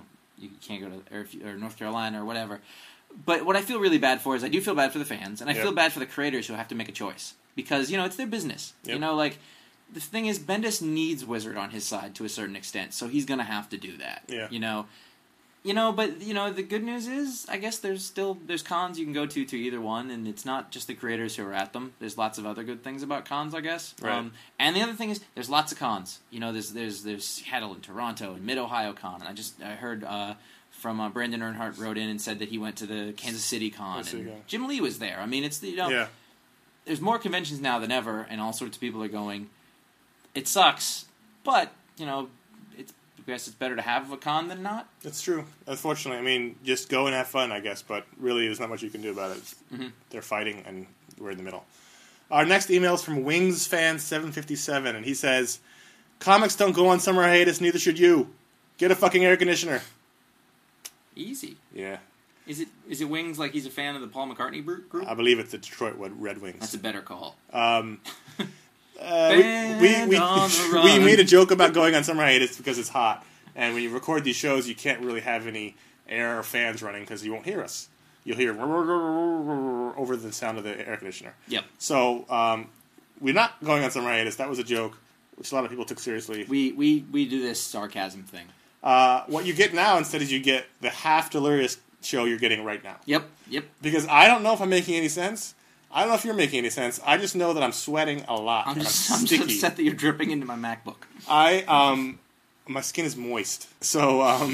you can't go to or North Carolina or whatever. But what I feel really bad for is I do feel bad for the fans, and I feel bad for the creators who have to make a choice because it's their business. Yep. The thing is, Bendis needs Wizard on his side to a certain extent, so he's gonna have to do that. Yeah. But the good news is, I guess there's cons you can go to either one, and it's not just the creators who are at them. There's lots of other good things about cons, I guess. Right. And the other thing is, there's lots of cons. There's Seattle and Toronto and Mid Ohio Con, and I heard from Brandon Earnhardt wrote in and said that he went to the Kansas City Con, and Jim Lee was there. I mean, it's there's more conventions now than ever, and all sorts of people are going. It sucks, but I guess it's better to have a con than not. That's true. Unfortunately, I mean, just go and have fun, I guess. But really, there's not much you can do about it. They're fighting, and we're in the middle. Our next email is from WingsFan757, and he says, "Comics don't go on summer hiatus, neither should you. Get a fucking air conditioner." Easy. Yeah. Is it Wings like he's a fan of the Paul McCartney group? I believe it's the Detroit Red Wings. That's a better call. We made a joke about going on summer hiatus because it's hot, and when you record these shows, you can't really have any air or fans running because you won't hear us. You'll hear over the sound of the air conditioner. Yep. So we're not going on summer hiatus. That was a joke, which a lot of people took seriously. We do this sarcasm thing. What you get now instead is you get the half delirious show you're getting right now. Yep. Because I don't know if I'm making any sense. I don't know if you're making any sense. I just know that I'm sweating a lot. I'm just upset that you're dripping into my MacBook. My skin is moist, so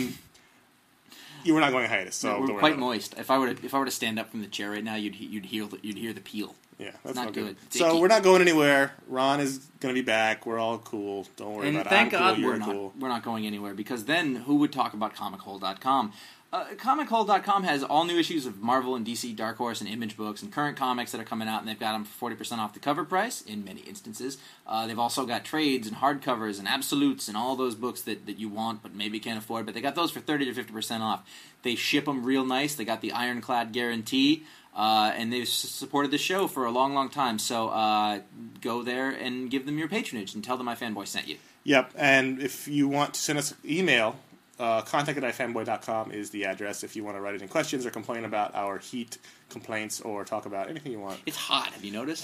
you were not going on hiatus. So we're quite moist. If I were to stand up from the chair right now, you'd hear the peel. Yeah, that's not good. So we're not going anywhere. Ron is going to be back. We're all cool. Don't worry about it. Thank God cool. we're not going anywhere, because then who would talk about ComicHole.com? ComicHole.com has all new issues of Marvel and DC, Dark Horse, and Image books, and current comics that are coming out, and they've got them for 40% off the cover price in many instances. They've also got trades and hardcovers and absolutes and all those books that you want but maybe can't afford, but they got those for 30 to 50% off. They ship them real nice. They got the ironclad guarantee, and they've supported the show for a long, long time. So go there and give them your patronage and tell them iFanboy sent you. Yep, and if you want to send us an email, contact@ifanboy.com is the address if you want to write any questions or complain about our heat complaints or talk about anything you want. It's hot, have you noticed?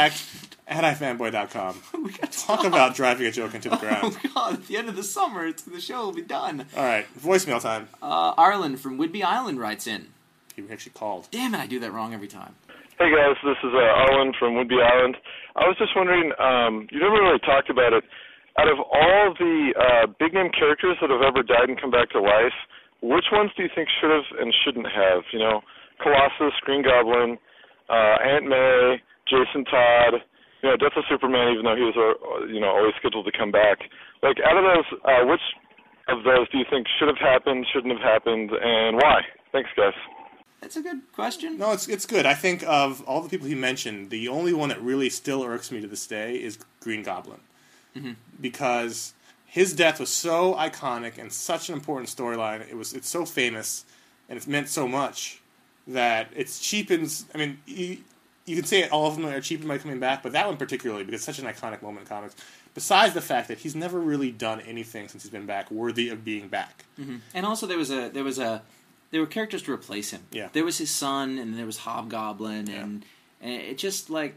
Contact@ifanboy.com. Talk about driving a joke into the ground. Oh, God, at the end of the summer, the show will be done. All right, voicemail time. Arlen from Whidbey Island writes in. He actually called. Damn it, I do that wrong every time. Hey, guys, this is Arlen from Whidbey Island. I was just wondering, you never really talked about it. Out of all the big-name characters that have ever died and come back to life, which ones do you think should have and shouldn't have? Colossus, Green Goblin, Aunt May, Jason Todd, Death of Superman, even though he was, always scheduled to come back. Like, out of those, which of those do you think should have happened, shouldn't have happened, and why? Thanks, guys. That's a good question. No, it's good. I think of all the people he mentioned, the only one that really still irks me to this day is Green Goblin. Mm-hmm. Because his death was so iconic and such an important storyline. It's so famous and it's meant so much that it cheapens. I mean, you can say all of them are cheapened by coming back, but that one particularly because it's such an iconic moment in comics. Besides the fact that he's never really done anything since he's been back worthy of being back. Mm-hmm. And also there were characters to replace him. Yeah. There was his son, and there was Hobgoblin, and it just like.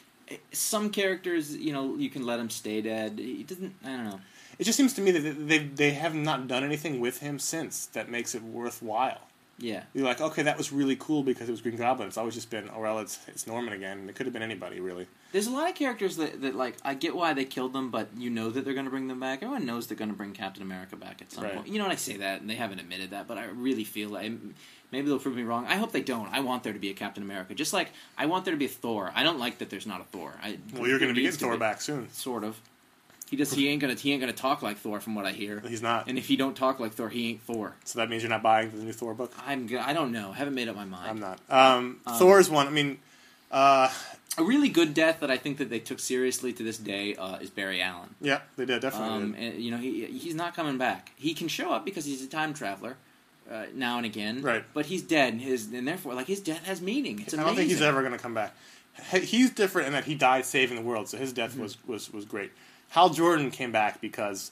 Some characters, you can let him stay dead. He doesn't. I don't know. It just seems to me that they have not done anything with him since that makes it worthwhile. Yeah. You're like, okay, that was really cool because it was Green Goblin. It's always just been, it's Norman again. And it could have been anybody, really. There's a lot of characters that like, I get why they killed them, but you know that they're going to bring them back. Everyone knows they're going to bring Captain America back at some point. You know what, I say that, and they haven't admitted that, but I really feel like... Maybe they'll prove me wrong. I hope they don't. I want there to be a Captain America. Just like I want there to be a Thor. I don't like that there's not a Thor. Well, you're going to be getting Thor back soon. Sort of. He ain't gonna talk like Thor, from what I hear. He's not. And if he don't talk like Thor, he ain't Thor. So that means you're not buying the new Thor book? I don't know. I haven't made up my mind. I'm not. Thor's one. I mean, a really good death that I think that they took seriously to this day is Barry Allen. Yeah, they did definitely. And, he's not coming back. He can show up because he's a time traveler. Now and again, right? But he's dead, and therefore, like, his death has meaning. It's amazing. I don't think he's ever going to come back. He's different in that he died saving the world, so his death was great. Hal Jordan came back because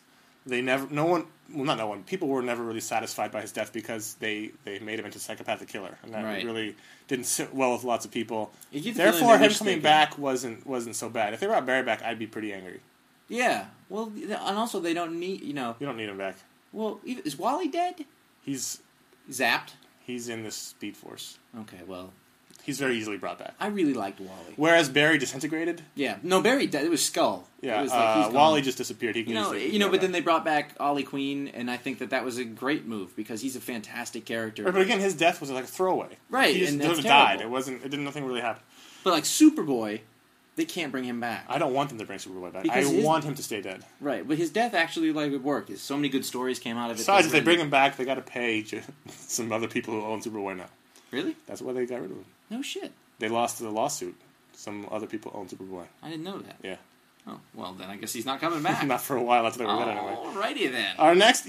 people were never really satisfied by his death because they made him into a psychopathic killer, and that really didn't sit well with lots of people. Therefore, him coming back wasn't so bad. If they brought Barry back, I'd be pretty angry. Yeah, well, and also they don't need, You don't need him back. Well, is Wally dead? He's zapped. He's in the Speed Force. Okay, well, he's very easily brought back. I really liked Wally. Whereas Barry disintegrated. Yeah, no, Barry died. It was Skull. Yeah, it was like Wally just disappeared. But then they brought back Ollie Queen, and I think that was a great move because he's a fantastic character. Right, but again, his death was like a throwaway. Right, he just died. Nothing really happened. But like Superboy, they can't bring him back. I don't want them to bring Superboy back. I want him to stay dead. Right, but his death actually would work. So many good stories came out of it. Besides, if they bring him back, they got to pay some other people who own Superboy now. Really? That's why they got rid of him. No shit. They lost the lawsuit. Some other people own Superboy. I didn't know that. Yeah. Oh, well, then I guess he's not coming back. Not for a while. That's what we're anyway. Alrighty then. Our next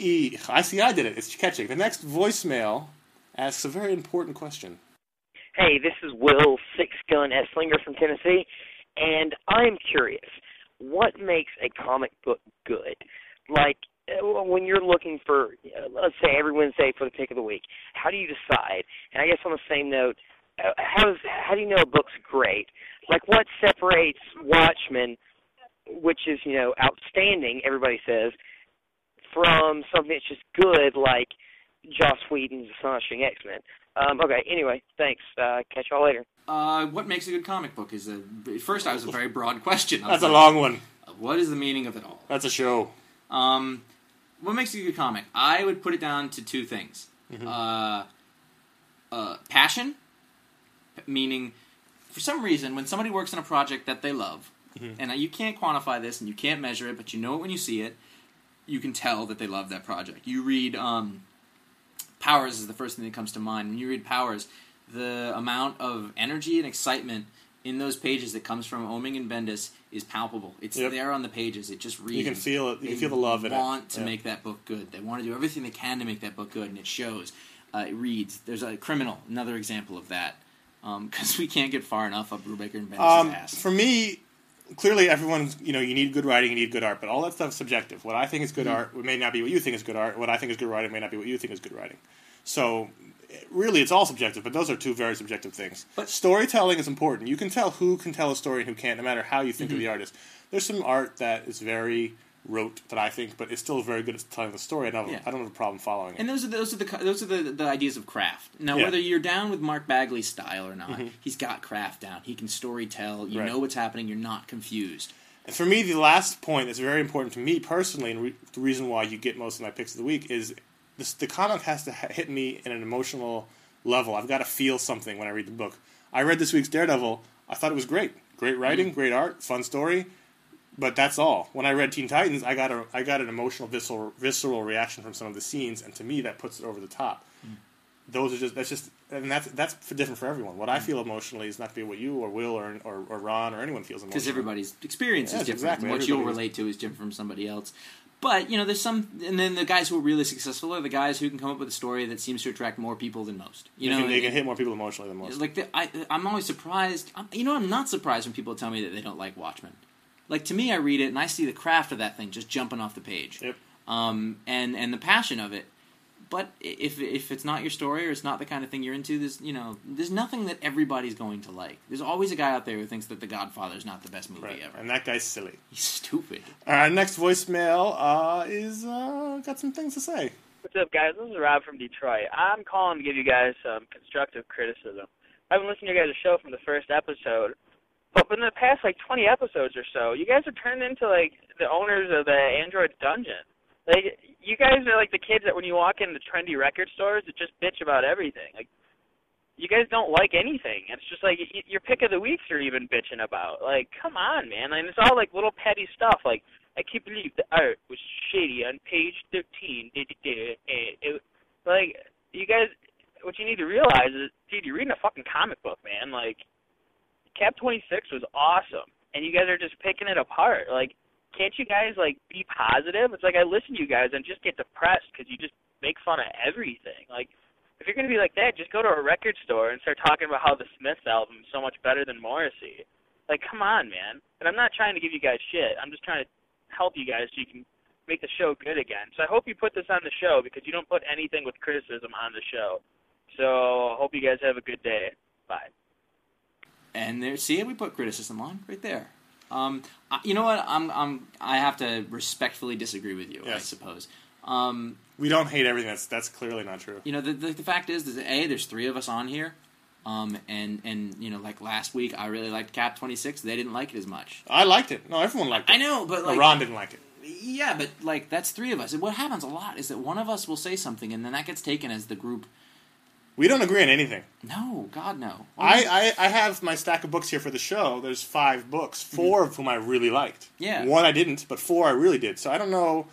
I did it. It's catching. The next voicemail asks a very important question. Hey, this is Will Six Gun Esslinger from Tennessee, and I'm curious, what makes a comic book good? Like, when you're looking for, let's say every Wednesday for the pick of the week, how do you decide? And I guess on the same note, how do you know a book's great? Like, what separates Watchmen, which is, outstanding, everybody says, from something that's just good, like Joss Whedon's Astonishing X-Men? Okay, anyway, thanks. Catch y'all later. What makes a good comic book is first, that was a very broad question. That's a long one. What is the meaning of it all? That's a show. What makes a good comic? I would put it down to two things. Mm-hmm. Passion, meaning, for some reason, when somebody works on a project that they love, mm-hmm. and you can't quantify this and you can't measure it, but you know it when you see it, you can tell that they love that project. You read Powers is the first thing that comes to mind. When you read Powers, the amount of energy and excitement in those pages that comes from Oeming and Bendis is palpable. It's there on the pages. It just reads. You can feel it. You can feel the love in it. They want to make that book good. They want to do everything they can to make that book good, and it shows. It reads. There's a Criminal, another example of that, because we can't get far enough up Brubaker and Bendis' ass. For me, clearly everyone's, you need good writing, you need good art, but all that stuff is subjective. What I think is good art may not be what you think is good art. What I think is good writing may not be what you think is good writing. So, really, it's all subjective, but those are two very subjective things. But storytelling is important. You can tell who can tell a story and who can't, no matter how you think of the artist. There's some art that is very rote, that I think, but it's still very good at telling the story. I don't have a problem following it. And those are the ideas of craft. Now, whether you're down with Mark Bagley's style or not, he's got craft down. He can story tell. You know what's happening. You're not confused. And for me, the last point that's very important to me personally, and the reason why you get most of my picks of the week is the comic has to hit me in an emotional level. I've got to feel something when I read the book. I read this week's Daredevil. I thought it was great. Great writing, great art, fun story. But that's all. When I read Teen Titans, I got an emotional, visceral reaction from some of the scenes, and to me, that puts it over the top. That's different for everyone. What I feel emotionally is not to be what you or Will or Ron or anyone feels emotionally. Because everybody's experience is different. Exactly. And what you'll relate to is different from somebody else. But, there's some... And then the guys who are really successful are the guys who can come up with a story that seems to attract more people than most. They can hit more people emotionally than most. I'm always surprised... I'm not surprised when people tell me that they don't like Watchmen. Like, to me, I read it, and I see the craft of that thing just jumping off the page. Yep. And the passion of it. But if it's not your story or it's not the kind of thing you're into, there's nothing that everybody's going to like. There's always a guy out there who thinks that The Godfather is not the best movie ever. And that guy's silly. He's stupid. Our next voicemail is got some things to say. What's up, guys? This is Rob from Detroit. I'm calling to give you guys some constructive criticism. I've been listening to your guys' show from the first episode, but in the past, 20 episodes or so, you guys have turned into, the owners of the Android Dungeon. You guys are like the kids that when you walk into trendy record stores that just bitch about everything. You guys don't like anything. It's just your pick of the weeks are even bitching about. Come on, man. And it's all little petty stuff. I can't believe the art was shady on page 13. You guys, what you need to realize is, dude, you're reading a fucking comic book, man. Cap 26 was awesome, and you guys are just picking it apart. Can't you guys, be positive? It's I listen to you guys and just get depressed because you just make fun of everything. If you're going to be like that, just go to a record store and start talking about how the Smiths album is so much better than Morrissey. Come on, man. And I'm not trying to give you guys shit. I'm just trying to help you guys so you can make the show good again. So I hope you put this on the show because you don't put anything with criticism on the show. So I hope you guys have a good day. Bye. And there, see, we put criticism on right there. You know what? I have to respectfully disagree with you. Yes. I suppose. We don't hate everything. That's clearly not true. You know, the fact is that there's 3 of us on here. And you know, like last week, I really liked Cap 26. They didn't like it as much. I liked it. No, everyone liked it. I know, but like, Ron didn't like it. Yeah, but like that's 3 of us. And what happens a lot is that one of us will say something, and then that gets taken as the group. We don't agree on anything. No, God, no. I have my stack of books here for the show. There's 5 books, 4 of whom I really liked. Yeah. 1 I didn't, but 4 I really did. So I don't know.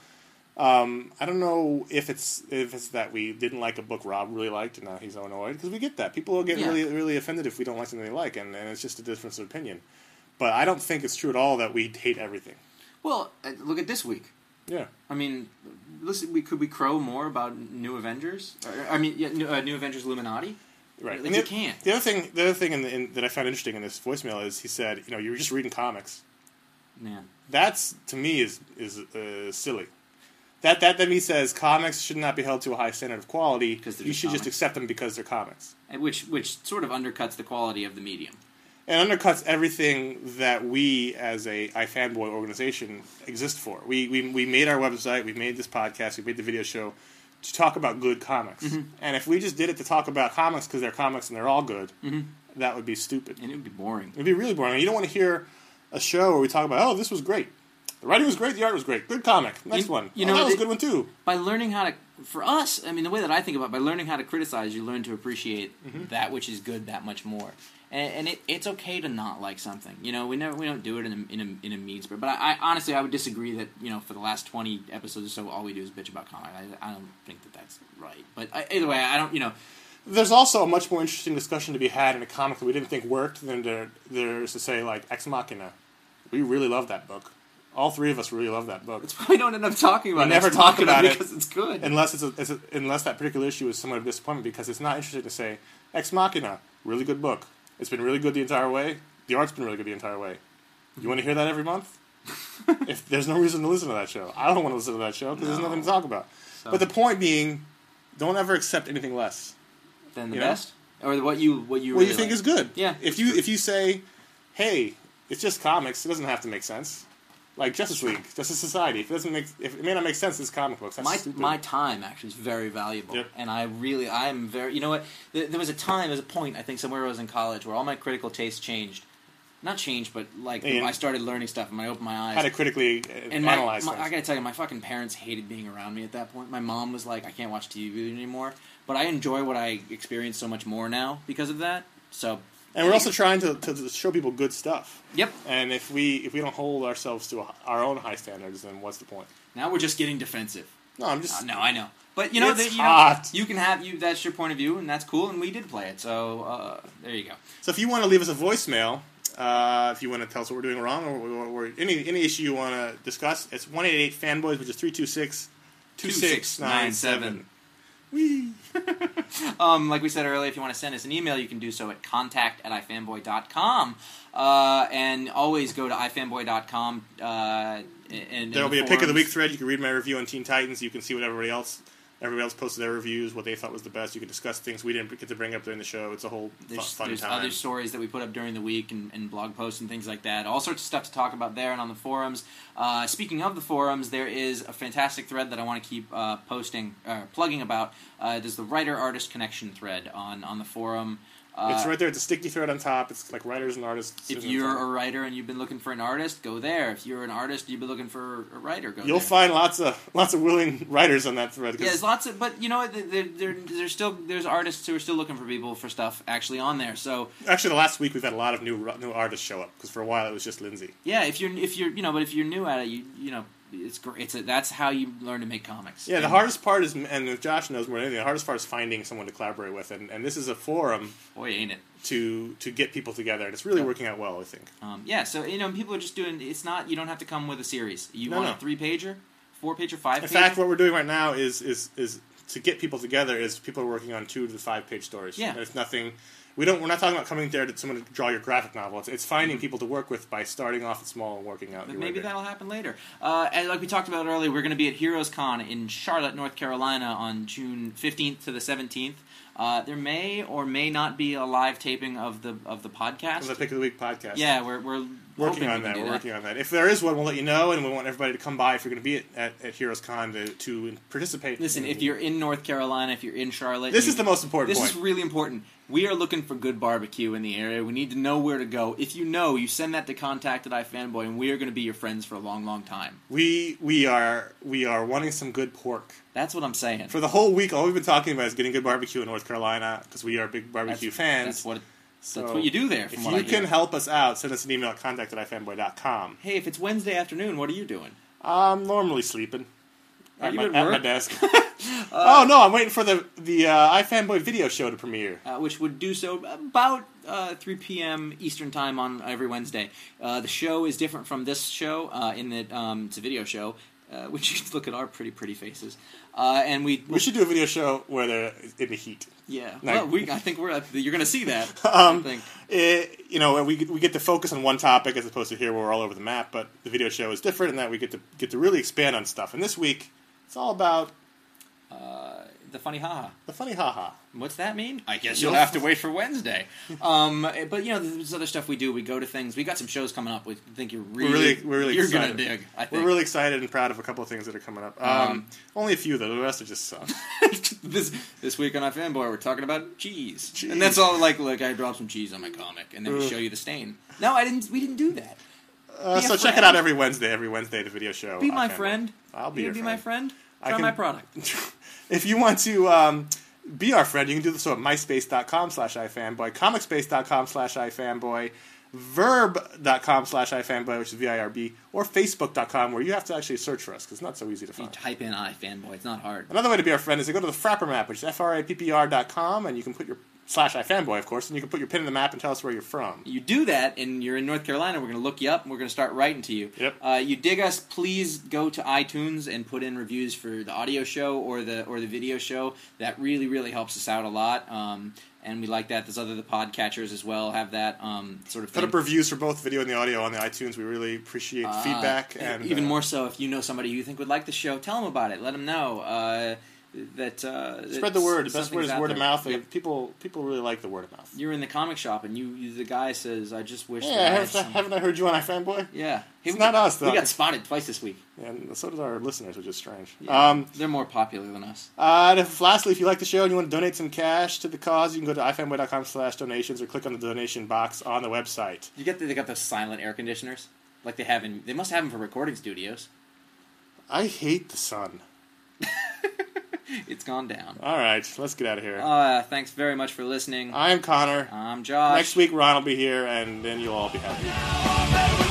I don't know if it's that we didn't like a book Rob really liked and now he's annoyed, because we get that. People will get really offended if we don't like something they like, and it's just a difference of opinion. But I don't think it's true at all that we hate everything. Well, look at this week. Yeah. I mean, listen, could we crow more about New Avengers? New Avengers Illuminati? Right. Like, you can't. The other thing that I found interesting in this voicemail is he said, you know, you were just reading comics. Yeah. That's, to me, is silly. That to me says comics should not be held to a high standard of quality. You should just accept them because they're comics. Which sort of undercuts the quality of the medium. And undercuts everything that we, as a iFanboy organization, exist for. We made our website, we made this podcast, we made the video show to talk about good comics. Mm-hmm. And if we just did it to talk about comics because they're comics and they're all good, that would be stupid. And it would be boring. It would be really boring. You don't want to hear a show where we talk about, oh, this was great. The writing was great, the art was great. Good comic. Next one. You know, that was a good one too. By learning how to, for us, I mean, the way that I think about it, by learning how to criticize, you learn to appreciate that which is good that much more. And it's okay to not like something. You know, we don't do it in a mean spirit. But I honestly, I would disagree that, you know, for the last 20 episodes or so, all we do is bitch about comics. I don't think that that's right. But either way, I don't, you know. There's also a much more interesting discussion to be had in a comic that we didn't think worked than there's to say, like, Ex Machina. We really love that book. All 3 of us really love that book. That's why we don't end up talking about it. We never talk about it because it's good. Unless unless that particular issue is somewhat of disappointment, because it's not interesting to say, Ex Machina, really good book. It's been really good the entire way. The art's been really good the entire way. You want to hear that every month? If there's no reason to listen to that show. I don't want to listen to that show because there's nothing to talk about. So. But the point being, don't ever accept anything less than the best, or what you really think is good. Yeah. If you say, hey, it's just comics, it doesn't have to make sense. Like Justice League, Justice Society. If it may not make sense, it's comic books. That's stupid. My time actually is very valuable, and I am very. You know what? There was a point I think somewhere I was in college where all my critical tastes changed. Not changed, but like I started learning stuff, and I opened my eyes. How to critically analyze things. I gotta tell you, my fucking parents hated being around me at that point. My mom was like, "I can't watch TV anymore," but I enjoy what I experience so much more now because of that. So. And we're also trying to show people good stuff. Yep. And if we don't hold ourselves to our own high standards, then what's the point? Now we're just getting defensive. No, I'm just. No, I know. But you know, you can have that's your point of view, and that's cool. And we did play it, so there you go. So if you want to leave us a voicemail, if you want to tell us what we're doing wrong, or any issue you want to discuss, it's 1-888-FANBOYS, which is 326-2697. Whee! Like we said earlier, if you want to send us an email, you can do so at contact@ifanboy.com. And always go to ifanboy.com. And there'll be a pick of the week thread. You can read my review on Teen Titans. You can see what everybody else posted their reviews, what they thought was the best. You can discuss things we didn't get to bring up during the show. It's a whole fun there's time. Other stories that we put up during the week and blog posts and things like that. All sorts of stuff to talk about there and on the forums. Speaking of the forums, there is a fantastic thread that I want to keep plugging about. There's the writer-artist connection thread on the forum. It's right there. It's a sticky thread on top. It's like writers and artists. If you're a writer and you've been looking for an artist, go there. If you're an artist, you've been looking for a writer, go there. You'll find lots of willing writers on that thread. Yeah, there's lots of, but you know what? There's artists who are still looking for people for stuff actually on there. So actually, the last week we've had a lot of new artists show up because for a while it was just Lindsay. Yeah, if you're but if you're new at it, you know. It's great. That's how you learn to make comics. Yeah, the hardest part is, and Josh knows more than anything, the hardest part is finding someone to collaborate with, and this is a forum. Boy, ain't it? To get people together, and it's really working out well, I think. Yeah, so people are just doing. It's not. You don't have to come with a series. You want a 3-pager, 4-pager, 5-pager. In fact, what we're doing right now is to get people together. Is people are working on 2 to 5 page stories. Yeah, and it's nothing. We're not talking about coming there to someone to draw your graphic novel. It's finding people to work with by starting off small and working out. But maybe that'll happen later. And like we talked about earlier, we're going to be at Heroes Con in Charlotte, North Carolina on June 15th to the 17th. There may or may not be a live taping of the podcast. The Pick of the Week podcast. Yeah, we're working on that. We're working on that. If there is one, we'll let you know, and we want everybody to come by if you're going to be at Heroes Con to participate. Listen, if you're in North Carolina, if you're in Charlotte... This is the most important point. This is really important. We are looking for good barbecue in the area. We need to know where to go. If you know, you send that to contact@ifanboy, and we are going to be your friends for a long, long time. We are wanting some good pork. That's what I'm saying. For the whole week, all we've been talking about is getting good barbecue in North Carolina, because we are big barbecue fans. That's what you do there, if you can help us out, send us an email at contact@ifanboy.com. Hey, if it's Wednesday afternoon, what are you doing? I'm normally sleeping. Are you at my desk. Oh, no, I'm waiting for the iFanboy video show to premiere. Which would do so about 3 p.m. Eastern Time on every Wednesday. The show is different from this show in that it's a video show, which you can look at our pretty faces. And we should do a video show where they're in the heat. Yeah, like, well, I think you're going to see that. I think. We get to focus on one topic as opposed to here where we're all over the map. But the video show is different in that we get to really expand on stuff. And this week, it's all about the funny haha. The funny haha. What's that mean? I guess you'll have to wait for Wednesday. But there's other stuff we do. We go to things. We got some shows coming up. We think you're really excited. Gonna dig. I think we're really excited and proud of a couple of things that are coming up. Only a few though. The rest are just suck. This week on iFanboy, we're talking about cheese, and that's all. Like I dropped some cheese on my comic, and then we show you the stain. No, I didn't. We didn't do that. So check it out every Wednesday. Every Wednesday, the video show. Be my friend. I'll be your friend. Be my friend. Try my product. If you want to be our friend, you can do this at myspace.com/ifanboy, comicspace.com/ifanboy, verb.com/ifanboy, which is VIRB, or facebook.com, where you have to actually search for us, because it's not so easy to find. You type in iFanboy. It's not hard. Another way to be our friend is to go to the Frapper map, which is FRAPPR.com, and you can put your /ifanboy, of course, and you can put your pin in the map and tell us where you're from. You do that, and you're in North Carolina, we're going to look you up, and we're going to start writing to you. Yep. You dig us, please go to iTunes and put in reviews for the audio show or the video show. That really, really helps us out a lot, and we like that. There's the podcatchers as well have that sort of thing. Put up reviews for both video and the audio on the iTunes. We really appreciate feedback. And even more so, if you know somebody you think would like the show, tell them about it. Let them know. Spread the word. The best word is word of mouth. Yep. People really like the word of mouth. You're in the comic shop, and the guy says, "I just wish." Yeah, haven't I heard you on iFanboy? Yeah, it's not us though. We got spotted twice this week. Yeah, and so did our listeners, which is strange. Yeah, they're more popular than us. Lastly, if you like the show and you want to donate some cash to the cause, you can go to ifanboy.com/donations or click on the donation box on the website. They got those silent air conditioners like they have in. They must have them for recording studios. I hate the sun. It's gone down. All right, let's get out of here. Thanks very much for listening. I'm Connor. I'm Josh. Next week, Ron will be here, and then you'll all be happy.